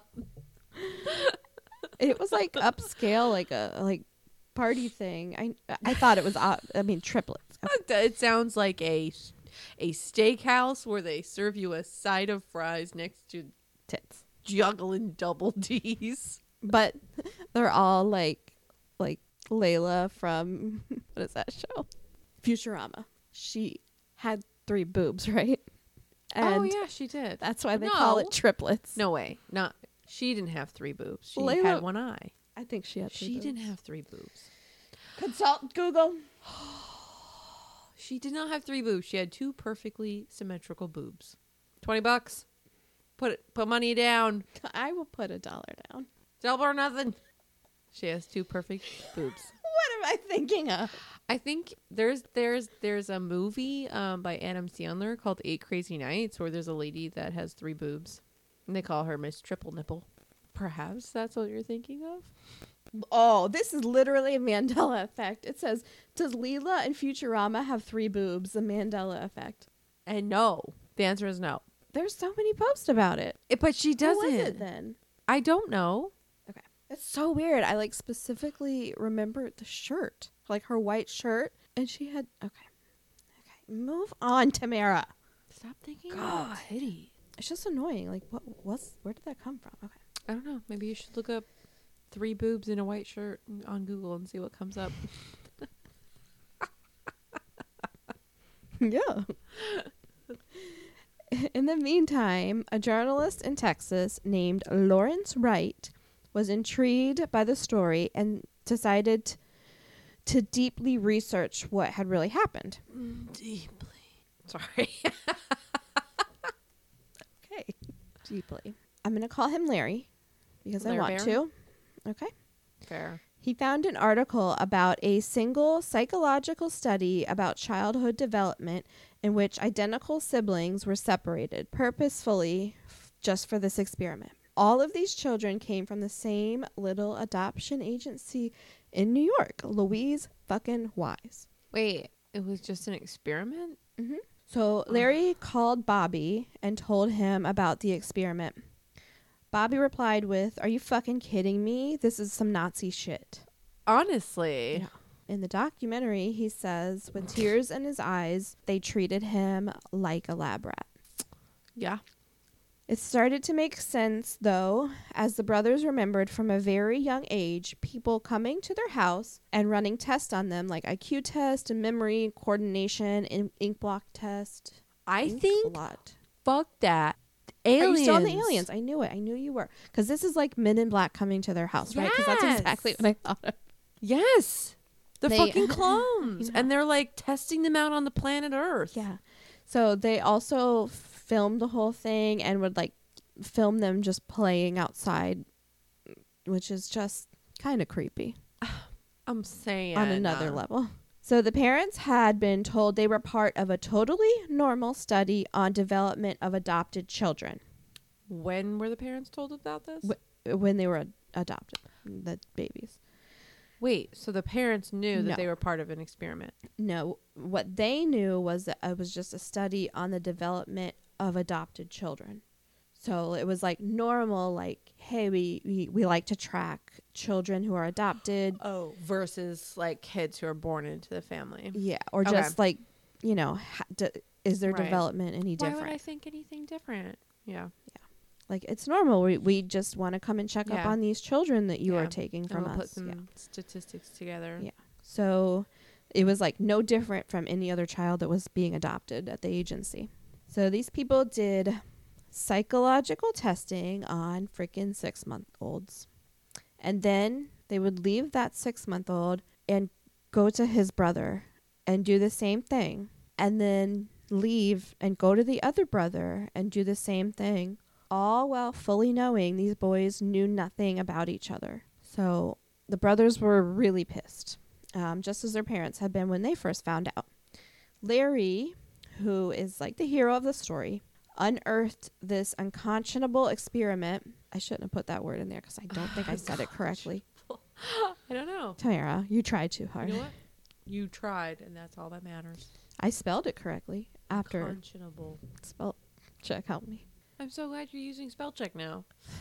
[SPEAKER 2] It was like upscale, like a like party thing. I I thought it was. Uh, I mean, triplets.
[SPEAKER 1] It sounds like a a steakhouse where they serve you a side of fries next to
[SPEAKER 2] Tits.
[SPEAKER 1] juggling double D's.
[SPEAKER 2] But they're all like like Layla from what is that show? Futurama. She had three boobs, right? And
[SPEAKER 1] oh yeah, she did.
[SPEAKER 2] that's why they call
[SPEAKER 1] No.
[SPEAKER 2] it triplets.
[SPEAKER 1] No way. Not she didn't have three boobs. She
[SPEAKER 2] Layla-
[SPEAKER 1] had one eye.
[SPEAKER 2] I think she had three
[SPEAKER 1] She
[SPEAKER 2] boobs.
[SPEAKER 1] didn't have three boobs.
[SPEAKER 2] Consult Google.
[SPEAKER 1] She did not have three boobs. She had two perfectly symmetrical boobs. Twenty bucks. Put it. Put money down.
[SPEAKER 2] I will put a dollar down.
[SPEAKER 1] Double or nothing. She has two perfect boobs.
[SPEAKER 2] What am I thinking of?
[SPEAKER 1] I think there's there's there's a movie um, by Adam Sandler called Eight Crazy Nights where there's a lady that has three boobs, and they call her Miss Triple Nipple. Perhaps that's what you're thinking of.
[SPEAKER 2] Oh, this is literally a Mandela effect. It says, "Does Leela and Futurama have three boobs?" The Mandela effect.
[SPEAKER 1] And no, the answer is no.
[SPEAKER 2] There's so many posts about it.
[SPEAKER 1] It, but she
[SPEAKER 2] Who
[SPEAKER 1] doesn't.
[SPEAKER 2] was it then?
[SPEAKER 1] I don't know.
[SPEAKER 2] Okay. It's so weird. I like specifically remember the shirt, like her white shirt, and she had. Okay. Okay. Move on, Tamara.
[SPEAKER 1] Stop thinking
[SPEAKER 2] God.
[SPEAKER 1] about titty.
[SPEAKER 2] It's just annoying. Like, what? What's? Where did that come from? Okay.
[SPEAKER 1] I don't know. Maybe you should look up three boobs in a white shirt on Google and see what comes up.
[SPEAKER 2] Yeah. In the meantime, a journalist in Texas named Lawrence Wright was intrigued by the story and decided t- to deeply research what had really happened.
[SPEAKER 1] Deeply. Sorry.
[SPEAKER 2] Okay. Deeply. I'm going to call him Larry because
[SPEAKER 1] Larry
[SPEAKER 2] I want
[SPEAKER 1] Barron?
[SPEAKER 2] to. Okay.
[SPEAKER 1] Fair.
[SPEAKER 2] He found an article about a single psychological study about childhood development in which identical siblings were separated purposefully f- just for this experiment. All of these children came from the same little adoption agency in New York, Louise fucking Wise.
[SPEAKER 1] Wait, it was just an experiment?
[SPEAKER 2] Mm-hmm. So Larry called Bobby and told him about the experiment. Bobby replied with, "Are you fucking kidding me? This is some Nazi shit."
[SPEAKER 1] Honestly.
[SPEAKER 2] Yeah. In the documentary, he says, with tears in his eyes, they treated him like a lab rat.
[SPEAKER 1] Yeah.
[SPEAKER 2] It started to make sense, though, as the brothers remembered from a very young age people coming to their house and running tests on them, like I Q test and memory, coordination, in- ink block test.
[SPEAKER 1] I
[SPEAKER 2] Ink
[SPEAKER 1] think,
[SPEAKER 2] blot.
[SPEAKER 1] fuck that.
[SPEAKER 2] Are
[SPEAKER 1] Aliens.
[SPEAKER 2] you still on the aliens? I knew it. I knew you were. Because this is like Men in Black coming to their house, right? Because that's
[SPEAKER 1] Yes.
[SPEAKER 2] exactly what I thought of.
[SPEAKER 1] Yes. The
[SPEAKER 2] They-
[SPEAKER 1] fucking clones.
[SPEAKER 2] Yeah.
[SPEAKER 1] And they're like testing them out on the planet Earth.
[SPEAKER 2] Yeah. So they also filmed the whole thing and would like film them just playing outside, which is just kind of creepy
[SPEAKER 1] I'm saying.
[SPEAKER 2] on another
[SPEAKER 1] uh,
[SPEAKER 2] level. So the parents had been told they were part of a totally normal study on development of adopted children
[SPEAKER 1] When were the parents told about this?
[SPEAKER 2] Wh- when they were ad- adopted, the babies.
[SPEAKER 1] Wait, so the parents knew that
[SPEAKER 2] No.
[SPEAKER 1] they were part of an experiment.
[SPEAKER 2] No, what they knew was that it was just a study on the development of adopted children. So it was like normal, like, hey, we, we, we like to track children who are adopted.
[SPEAKER 1] Oh. Versus like kids who are born into the family.
[SPEAKER 2] Yeah. Or
[SPEAKER 1] Okay.
[SPEAKER 2] just like, you know, ha- d- is their
[SPEAKER 1] Right.
[SPEAKER 2] development any
[SPEAKER 1] Why
[SPEAKER 2] different?
[SPEAKER 1] would I think anything different? Yeah.
[SPEAKER 2] Like, it's normal. We, we just want to come and check up
[SPEAKER 1] Yeah.
[SPEAKER 2] on these children that you
[SPEAKER 1] Yeah.
[SPEAKER 2] are taking
[SPEAKER 1] And
[SPEAKER 2] from
[SPEAKER 1] we'll
[SPEAKER 2] us.
[SPEAKER 1] put some
[SPEAKER 2] Yeah.
[SPEAKER 1] statistics together.
[SPEAKER 2] Yeah. So it was like no different from any other child that was being adopted at the agency. So these people did psychological testing on freaking six month olds. And then they would leave that six month old and go to his brother and do the same thing. And then leave and go to the other brother and do the same thing. All while fully knowing these boys knew nothing about each other. So the brothers were really pissed, um, just as their parents had been when they first found out. Larry, who is like the hero of the story, unearthed this unconscionable experiment. I shouldn't have put that word in there because I don't think I said it correctly.
[SPEAKER 1] I don't know.
[SPEAKER 2] Tamara, you tried too hard.
[SPEAKER 1] You know what? You tried, and that's all that matters.
[SPEAKER 2] I spelled it correctly after
[SPEAKER 1] Conscionable.
[SPEAKER 2] spell check helped me.
[SPEAKER 1] I'm so glad you're using spell check now.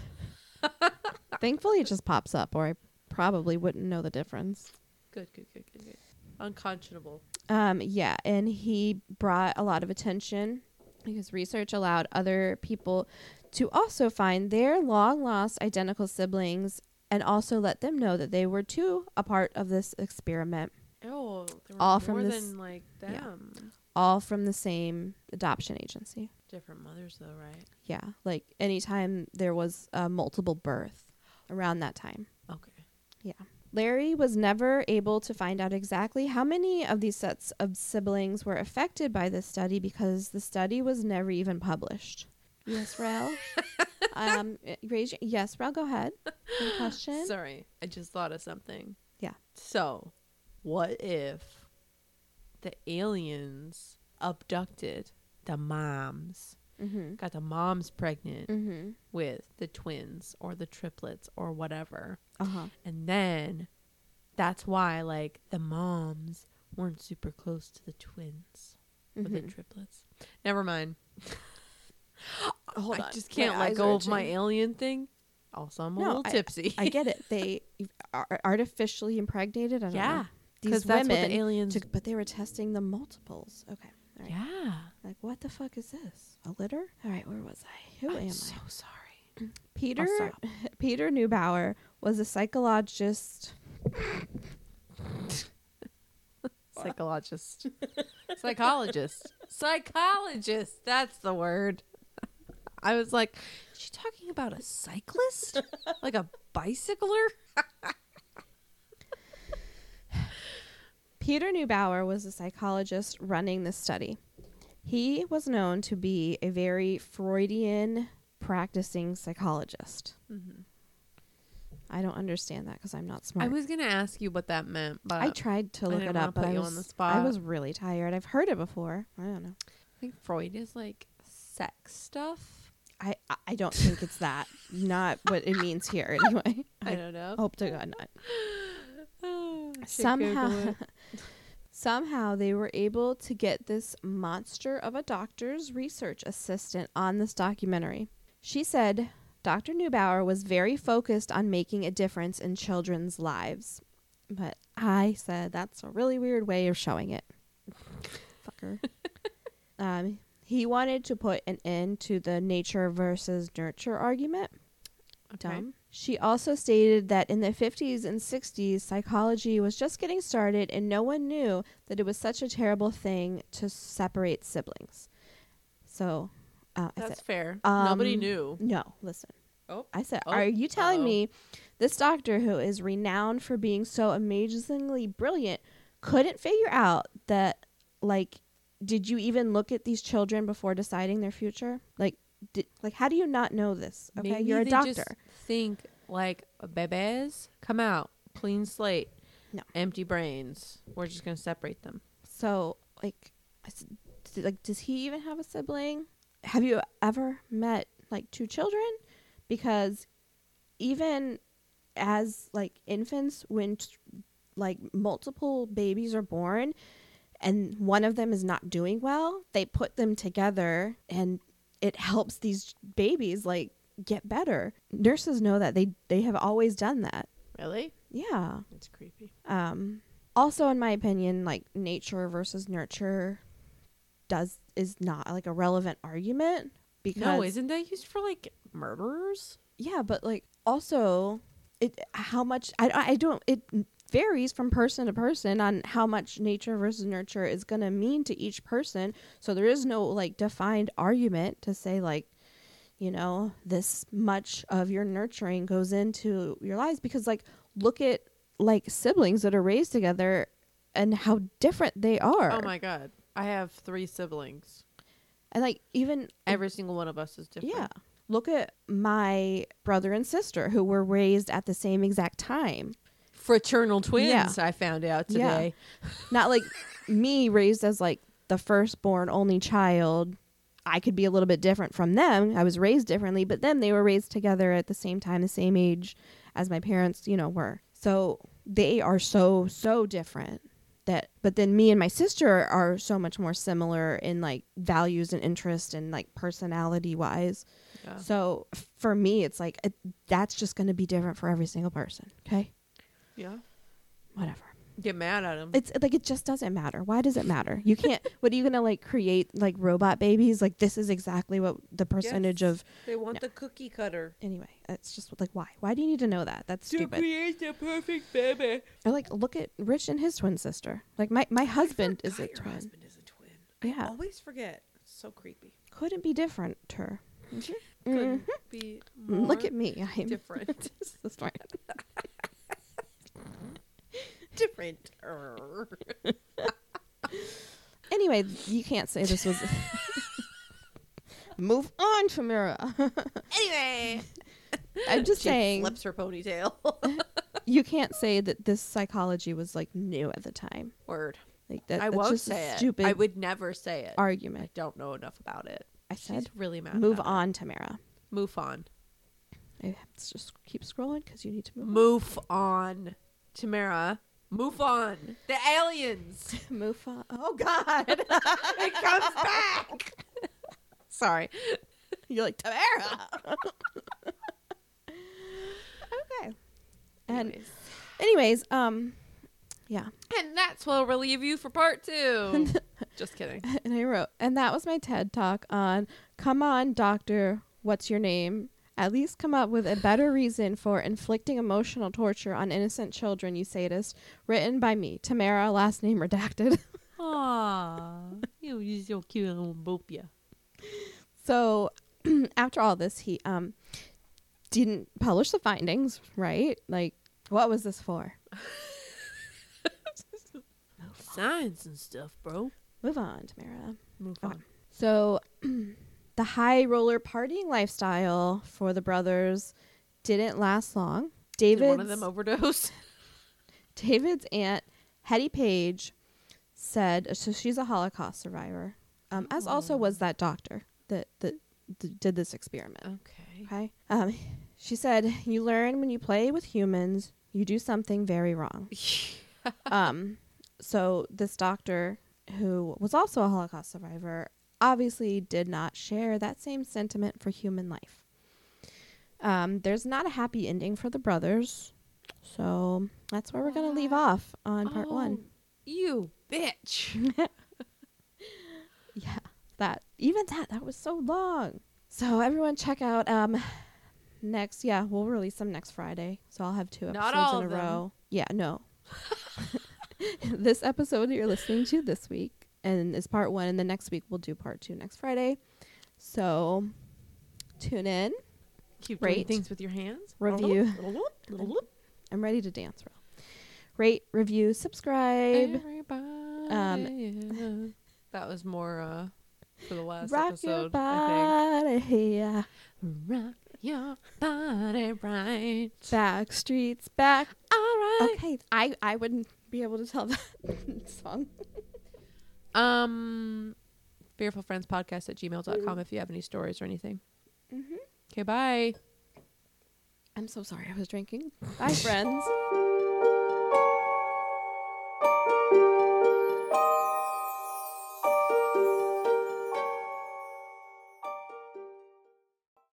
[SPEAKER 2] Thankfully, it just pops up, or I probably wouldn't know the difference.
[SPEAKER 1] Good, good, good, good, good. Unconscionable.
[SPEAKER 2] Um, yeah, and he brought a lot of attention because research allowed other people to also find their long lost identical siblings and also let them know that they were too a part of this experiment,
[SPEAKER 1] Oh, there were
[SPEAKER 2] All
[SPEAKER 1] more
[SPEAKER 2] from this-
[SPEAKER 1] than like them.
[SPEAKER 2] yeah. all from the same adoption agency.
[SPEAKER 1] Different mothers, though, right?
[SPEAKER 2] Yeah, like anytime there was a multiple birth around that time.
[SPEAKER 1] Okay.
[SPEAKER 2] Larry was never able to find out exactly how many of these sets of siblings were affected by this study because the study was never even published. Yes, Rel? um, uh, raise your, yes, Rel, go ahead. Any question?
[SPEAKER 1] Sorry, I just thought of something.
[SPEAKER 2] Yeah.
[SPEAKER 1] So, what if the aliens abducted the moms,
[SPEAKER 2] Mm-hmm.
[SPEAKER 1] got the moms pregnant
[SPEAKER 2] Mm-hmm.
[SPEAKER 1] with the twins or the triplets or whatever,
[SPEAKER 2] Uh-huh.
[SPEAKER 1] and then that's why like the moms weren't super close to the twins or the
[SPEAKER 2] Mm-hmm.
[SPEAKER 1] triplets. Never mind.
[SPEAKER 2] Hold
[SPEAKER 1] I
[SPEAKER 2] on.
[SPEAKER 1] just can't
[SPEAKER 2] My
[SPEAKER 1] let
[SPEAKER 2] eyes
[SPEAKER 1] go
[SPEAKER 2] are
[SPEAKER 1] of my
[SPEAKER 2] itching.
[SPEAKER 1] alien thing. Also, I'm a
[SPEAKER 2] No,
[SPEAKER 1] little tipsy.
[SPEAKER 2] I get it. They are artificially impregnated. I don't
[SPEAKER 1] yeah,
[SPEAKER 2] know.
[SPEAKER 1] because
[SPEAKER 2] These
[SPEAKER 1] that's what
[SPEAKER 2] women
[SPEAKER 1] the aliens.
[SPEAKER 2] took, but they were testing the multiples. Okay. All right.
[SPEAKER 1] Yeah.
[SPEAKER 2] Like, what the fuck is this? A litter? All right, where was I? Who
[SPEAKER 1] I'm
[SPEAKER 2] am
[SPEAKER 1] so
[SPEAKER 2] I?
[SPEAKER 1] sorry.
[SPEAKER 2] Peter
[SPEAKER 1] stop.
[SPEAKER 2] Peter Neubauer was a psychologist.
[SPEAKER 1] Psychologist. Psychologist. Psychologist. That's the word. I was like, is she talking about a cyclist? Like a bicycler?
[SPEAKER 2] Peter Neubauer was a psychologist running this study. He was known to be a very Freudian practicing psychologist.
[SPEAKER 1] Mm-hmm.
[SPEAKER 2] I don't understand that because I'm not smart.
[SPEAKER 1] I was going to ask you what that meant, but
[SPEAKER 2] I tried to
[SPEAKER 1] I
[SPEAKER 2] look
[SPEAKER 1] didn't
[SPEAKER 2] it
[SPEAKER 1] wanna
[SPEAKER 2] up, but
[SPEAKER 1] put
[SPEAKER 2] I
[SPEAKER 1] you
[SPEAKER 2] was,
[SPEAKER 1] on the spot.
[SPEAKER 2] I was really tired. I've heard it before. I don't know.
[SPEAKER 1] I think Freud is like sex stuff.
[SPEAKER 2] I, I- I don't think it's that. Not what it means here anyway.
[SPEAKER 1] I don't know.
[SPEAKER 2] Hope to God not.
[SPEAKER 1] Should
[SPEAKER 2] Somehow,
[SPEAKER 1] Google it.
[SPEAKER 2] somehow they were able to get this monster of a doctor's research assistant on this documentary. She said Doctor Neubauer was very focused on making a difference in children's lives. But I said that's a really weird way of showing it. Fucker. um, he wanted to put an end to the nature versus nurture argument.
[SPEAKER 1] Okay.
[SPEAKER 2] Dumb. She also stated that in the fifties and sixties, psychology was just getting started and no one knew that it was such a terrible thing to separate siblings. So, uh, I
[SPEAKER 1] That's
[SPEAKER 2] said,
[SPEAKER 1] fair.
[SPEAKER 2] um,
[SPEAKER 1] Nobody knew.
[SPEAKER 2] no, listen.
[SPEAKER 1] Oh.
[SPEAKER 2] I said,
[SPEAKER 1] Oh,
[SPEAKER 2] are you telling
[SPEAKER 1] uh-oh.
[SPEAKER 2] me this doctor who is renowned for being so amazingly brilliant couldn't figure out that, like, did you even look at these children before deciding their future? Like, did, like, how do you not know this? Okay,
[SPEAKER 1] Maybe
[SPEAKER 2] you're a
[SPEAKER 1] they
[SPEAKER 2] doctor.
[SPEAKER 1] just think like babies come out clean slate,
[SPEAKER 2] No.
[SPEAKER 1] empty brains. We're just gonna separate them.
[SPEAKER 2] So, like, I s- d- like, does he even have a sibling? Have you ever met like two children? Because even as like infants, when t- like multiple babies are born, and one of them is not doing well, they put them together, and it helps these babies like get better. Nurses know that they they have always done that.
[SPEAKER 1] Really?
[SPEAKER 2] Yeah.
[SPEAKER 1] It's creepy.
[SPEAKER 2] Um, also, in my opinion, like nature versus nurture does is not like a relevant argument because
[SPEAKER 1] No, isn't that used for like murderers?
[SPEAKER 2] yeah, but like also it how much I I don't it varies from person to person on how much nature versus nurture is going to mean to each person. So there is no like defined argument to say like, you know, this much of your nurturing goes into your lives because like look at like siblings that are raised together and how different they are.
[SPEAKER 1] Oh my god. I have three siblings.
[SPEAKER 2] And like even
[SPEAKER 1] Every single one of us is different.
[SPEAKER 2] yeah. Look at my brother and sister who were raised at the same exact time.
[SPEAKER 1] Fraternal twins,
[SPEAKER 2] Yeah.
[SPEAKER 1] I found out
[SPEAKER 2] Yeah.
[SPEAKER 1] today.
[SPEAKER 2] Not like me raised as like the firstborn only child. I could be a little bit different from them. I was raised differently, but then they were raised together at the same time, the same age as my parents, you know, were. So they are so, so different that, but then me and my sister are so much more similar in like values and interest and like personality wise.
[SPEAKER 1] Yeah.
[SPEAKER 2] So f- for me, it's like, it, that's just going to be different for every single person. Okay.
[SPEAKER 1] Yeah.
[SPEAKER 2] Whatever.
[SPEAKER 1] Get mad at him.
[SPEAKER 2] It's like, it just doesn't matter. Why does it matter? You can't, what are you going to like create like robot babies? Like this is exactly what the percentage
[SPEAKER 1] Yes.
[SPEAKER 2] of,
[SPEAKER 1] They want
[SPEAKER 2] No.
[SPEAKER 1] the cookie cutter.
[SPEAKER 2] anyway, it's just like, why? Why do you need to know that? That's
[SPEAKER 1] To
[SPEAKER 2] stupid.
[SPEAKER 1] create the perfect baby.
[SPEAKER 2] Or like, look at Rich and his twin sister. Like my, my husband
[SPEAKER 1] I
[SPEAKER 2] is a
[SPEAKER 1] forgot your
[SPEAKER 2] twin.
[SPEAKER 1] husband is a twin. I
[SPEAKER 2] Yeah.
[SPEAKER 1] always forget. It's so creepy.
[SPEAKER 2] Couldn't be different to her.
[SPEAKER 1] Couldn't be more
[SPEAKER 2] Mm-hmm. Look at me. I'm
[SPEAKER 1] different.
[SPEAKER 2] so smart.
[SPEAKER 1] different.
[SPEAKER 2] Anyway, you can't say this was. Move on, Tamara.
[SPEAKER 1] Anyway.
[SPEAKER 2] I'm just
[SPEAKER 1] She
[SPEAKER 2] saying.
[SPEAKER 1] flips her ponytail.
[SPEAKER 2] You can't say that this psychology was like new at the time.
[SPEAKER 1] Word.
[SPEAKER 2] Like that.
[SPEAKER 1] I
[SPEAKER 2] that's
[SPEAKER 1] won't
[SPEAKER 2] just
[SPEAKER 1] say
[SPEAKER 2] a
[SPEAKER 1] it.
[SPEAKER 2] stupid
[SPEAKER 1] I would never say it. I
[SPEAKER 2] argument.
[SPEAKER 1] don't know enough about it.
[SPEAKER 2] I
[SPEAKER 1] She's
[SPEAKER 2] said,
[SPEAKER 1] really mad.
[SPEAKER 2] move
[SPEAKER 1] about
[SPEAKER 2] on, Tamara.
[SPEAKER 1] It. Move on.
[SPEAKER 2] I have to just keep scrolling because you need to move.
[SPEAKER 1] Move on. Tamara. Move on. The aliens.
[SPEAKER 2] On. Move on. Oh God!
[SPEAKER 1] It comes back. Sorry.
[SPEAKER 2] You're like Tamara. Okay. And
[SPEAKER 1] Anyways.
[SPEAKER 2] anyways, um, yeah.
[SPEAKER 1] And that's where we'll leave you for part two. Just kidding.
[SPEAKER 2] And I wrote, and that was my TED talk on, come on, doctor, what's your name? At least come up with a better reason for inflicting emotional torture on innocent children, you sadist. Written by me, Tamara, last name redacted.
[SPEAKER 1] Aw. You, you're so cute, little boop ya.
[SPEAKER 2] So after all this, he um didn't publish the findings, right? Like, what was this for?
[SPEAKER 1] Science and stuff, bro.
[SPEAKER 2] Move on, Tamara.
[SPEAKER 1] Move
[SPEAKER 2] Okay.
[SPEAKER 1] on.
[SPEAKER 2] So, the high roller partying lifestyle for the brothers didn't last long.
[SPEAKER 1] Did
[SPEAKER 2] David's,
[SPEAKER 1] one of them overdose?
[SPEAKER 2] David's aunt, Hetty Page, said, so she's a Holocaust survivor, um, as also was that doctor that, that d- did this experiment.
[SPEAKER 1] Okay.
[SPEAKER 2] Okay. Um, she said, you learn when you play with humans, you do something very wrong. um, so this doctor, who was also a Holocaust survivor, obviously did not share that same sentiment for human life. Um, there's not a happy ending for the brothers, so that's where we're going to leave off on part
[SPEAKER 1] Oh,
[SPEAKER 2] one.
[SPEAKER 1] You bitch.
[SPEAKER 2] Yeah, that even that that was so long. So everyone check out um next. Yeah, we'll release them next Friday. So I'll have two episodes
[SPEAKER 1] Not all
[SPEAKER 2] in a
[SPEAKER 1] of them.
[SPEAKER 2] row. Yeah, no. This episode you're listening to this week and is part one, and the next week we'll do part two next Friday. So tune in.
[SPEAKER 1] Keep doing
[SPEAKER 2] Rate.
[SPEAKER 1] things with your hands.
[SPEAKER 2] Review.
[SPEAKER 1] Everybody.
[SPEAKER 2] I'm ready to dance, Ro. Rate, review, subscribe. Um,
[SPEAKER 1] that was more uh, for the last
[SPEAKER 2] Rock your
[SPEAKER 1] episode, I
[SPEAKER 2] body, yeah.
[SPEAKER 1] think. Rock your body right.
[SPEAKER 2] Back streets back.
[SPEAKER 1] All right.
[SPEAKER 2] Okay, I I wouldn't be able to tell that song.
[SPEAKER 1] Um, fearfulfriendspodcast at gmail dot com if you have any stories or anything.
[SPEAKER 2] Mm-hmm.
[SPEAKER 1] Okay, bye.
[SPEAKER 2] I'm so sorry I was drinking. Bye, friends.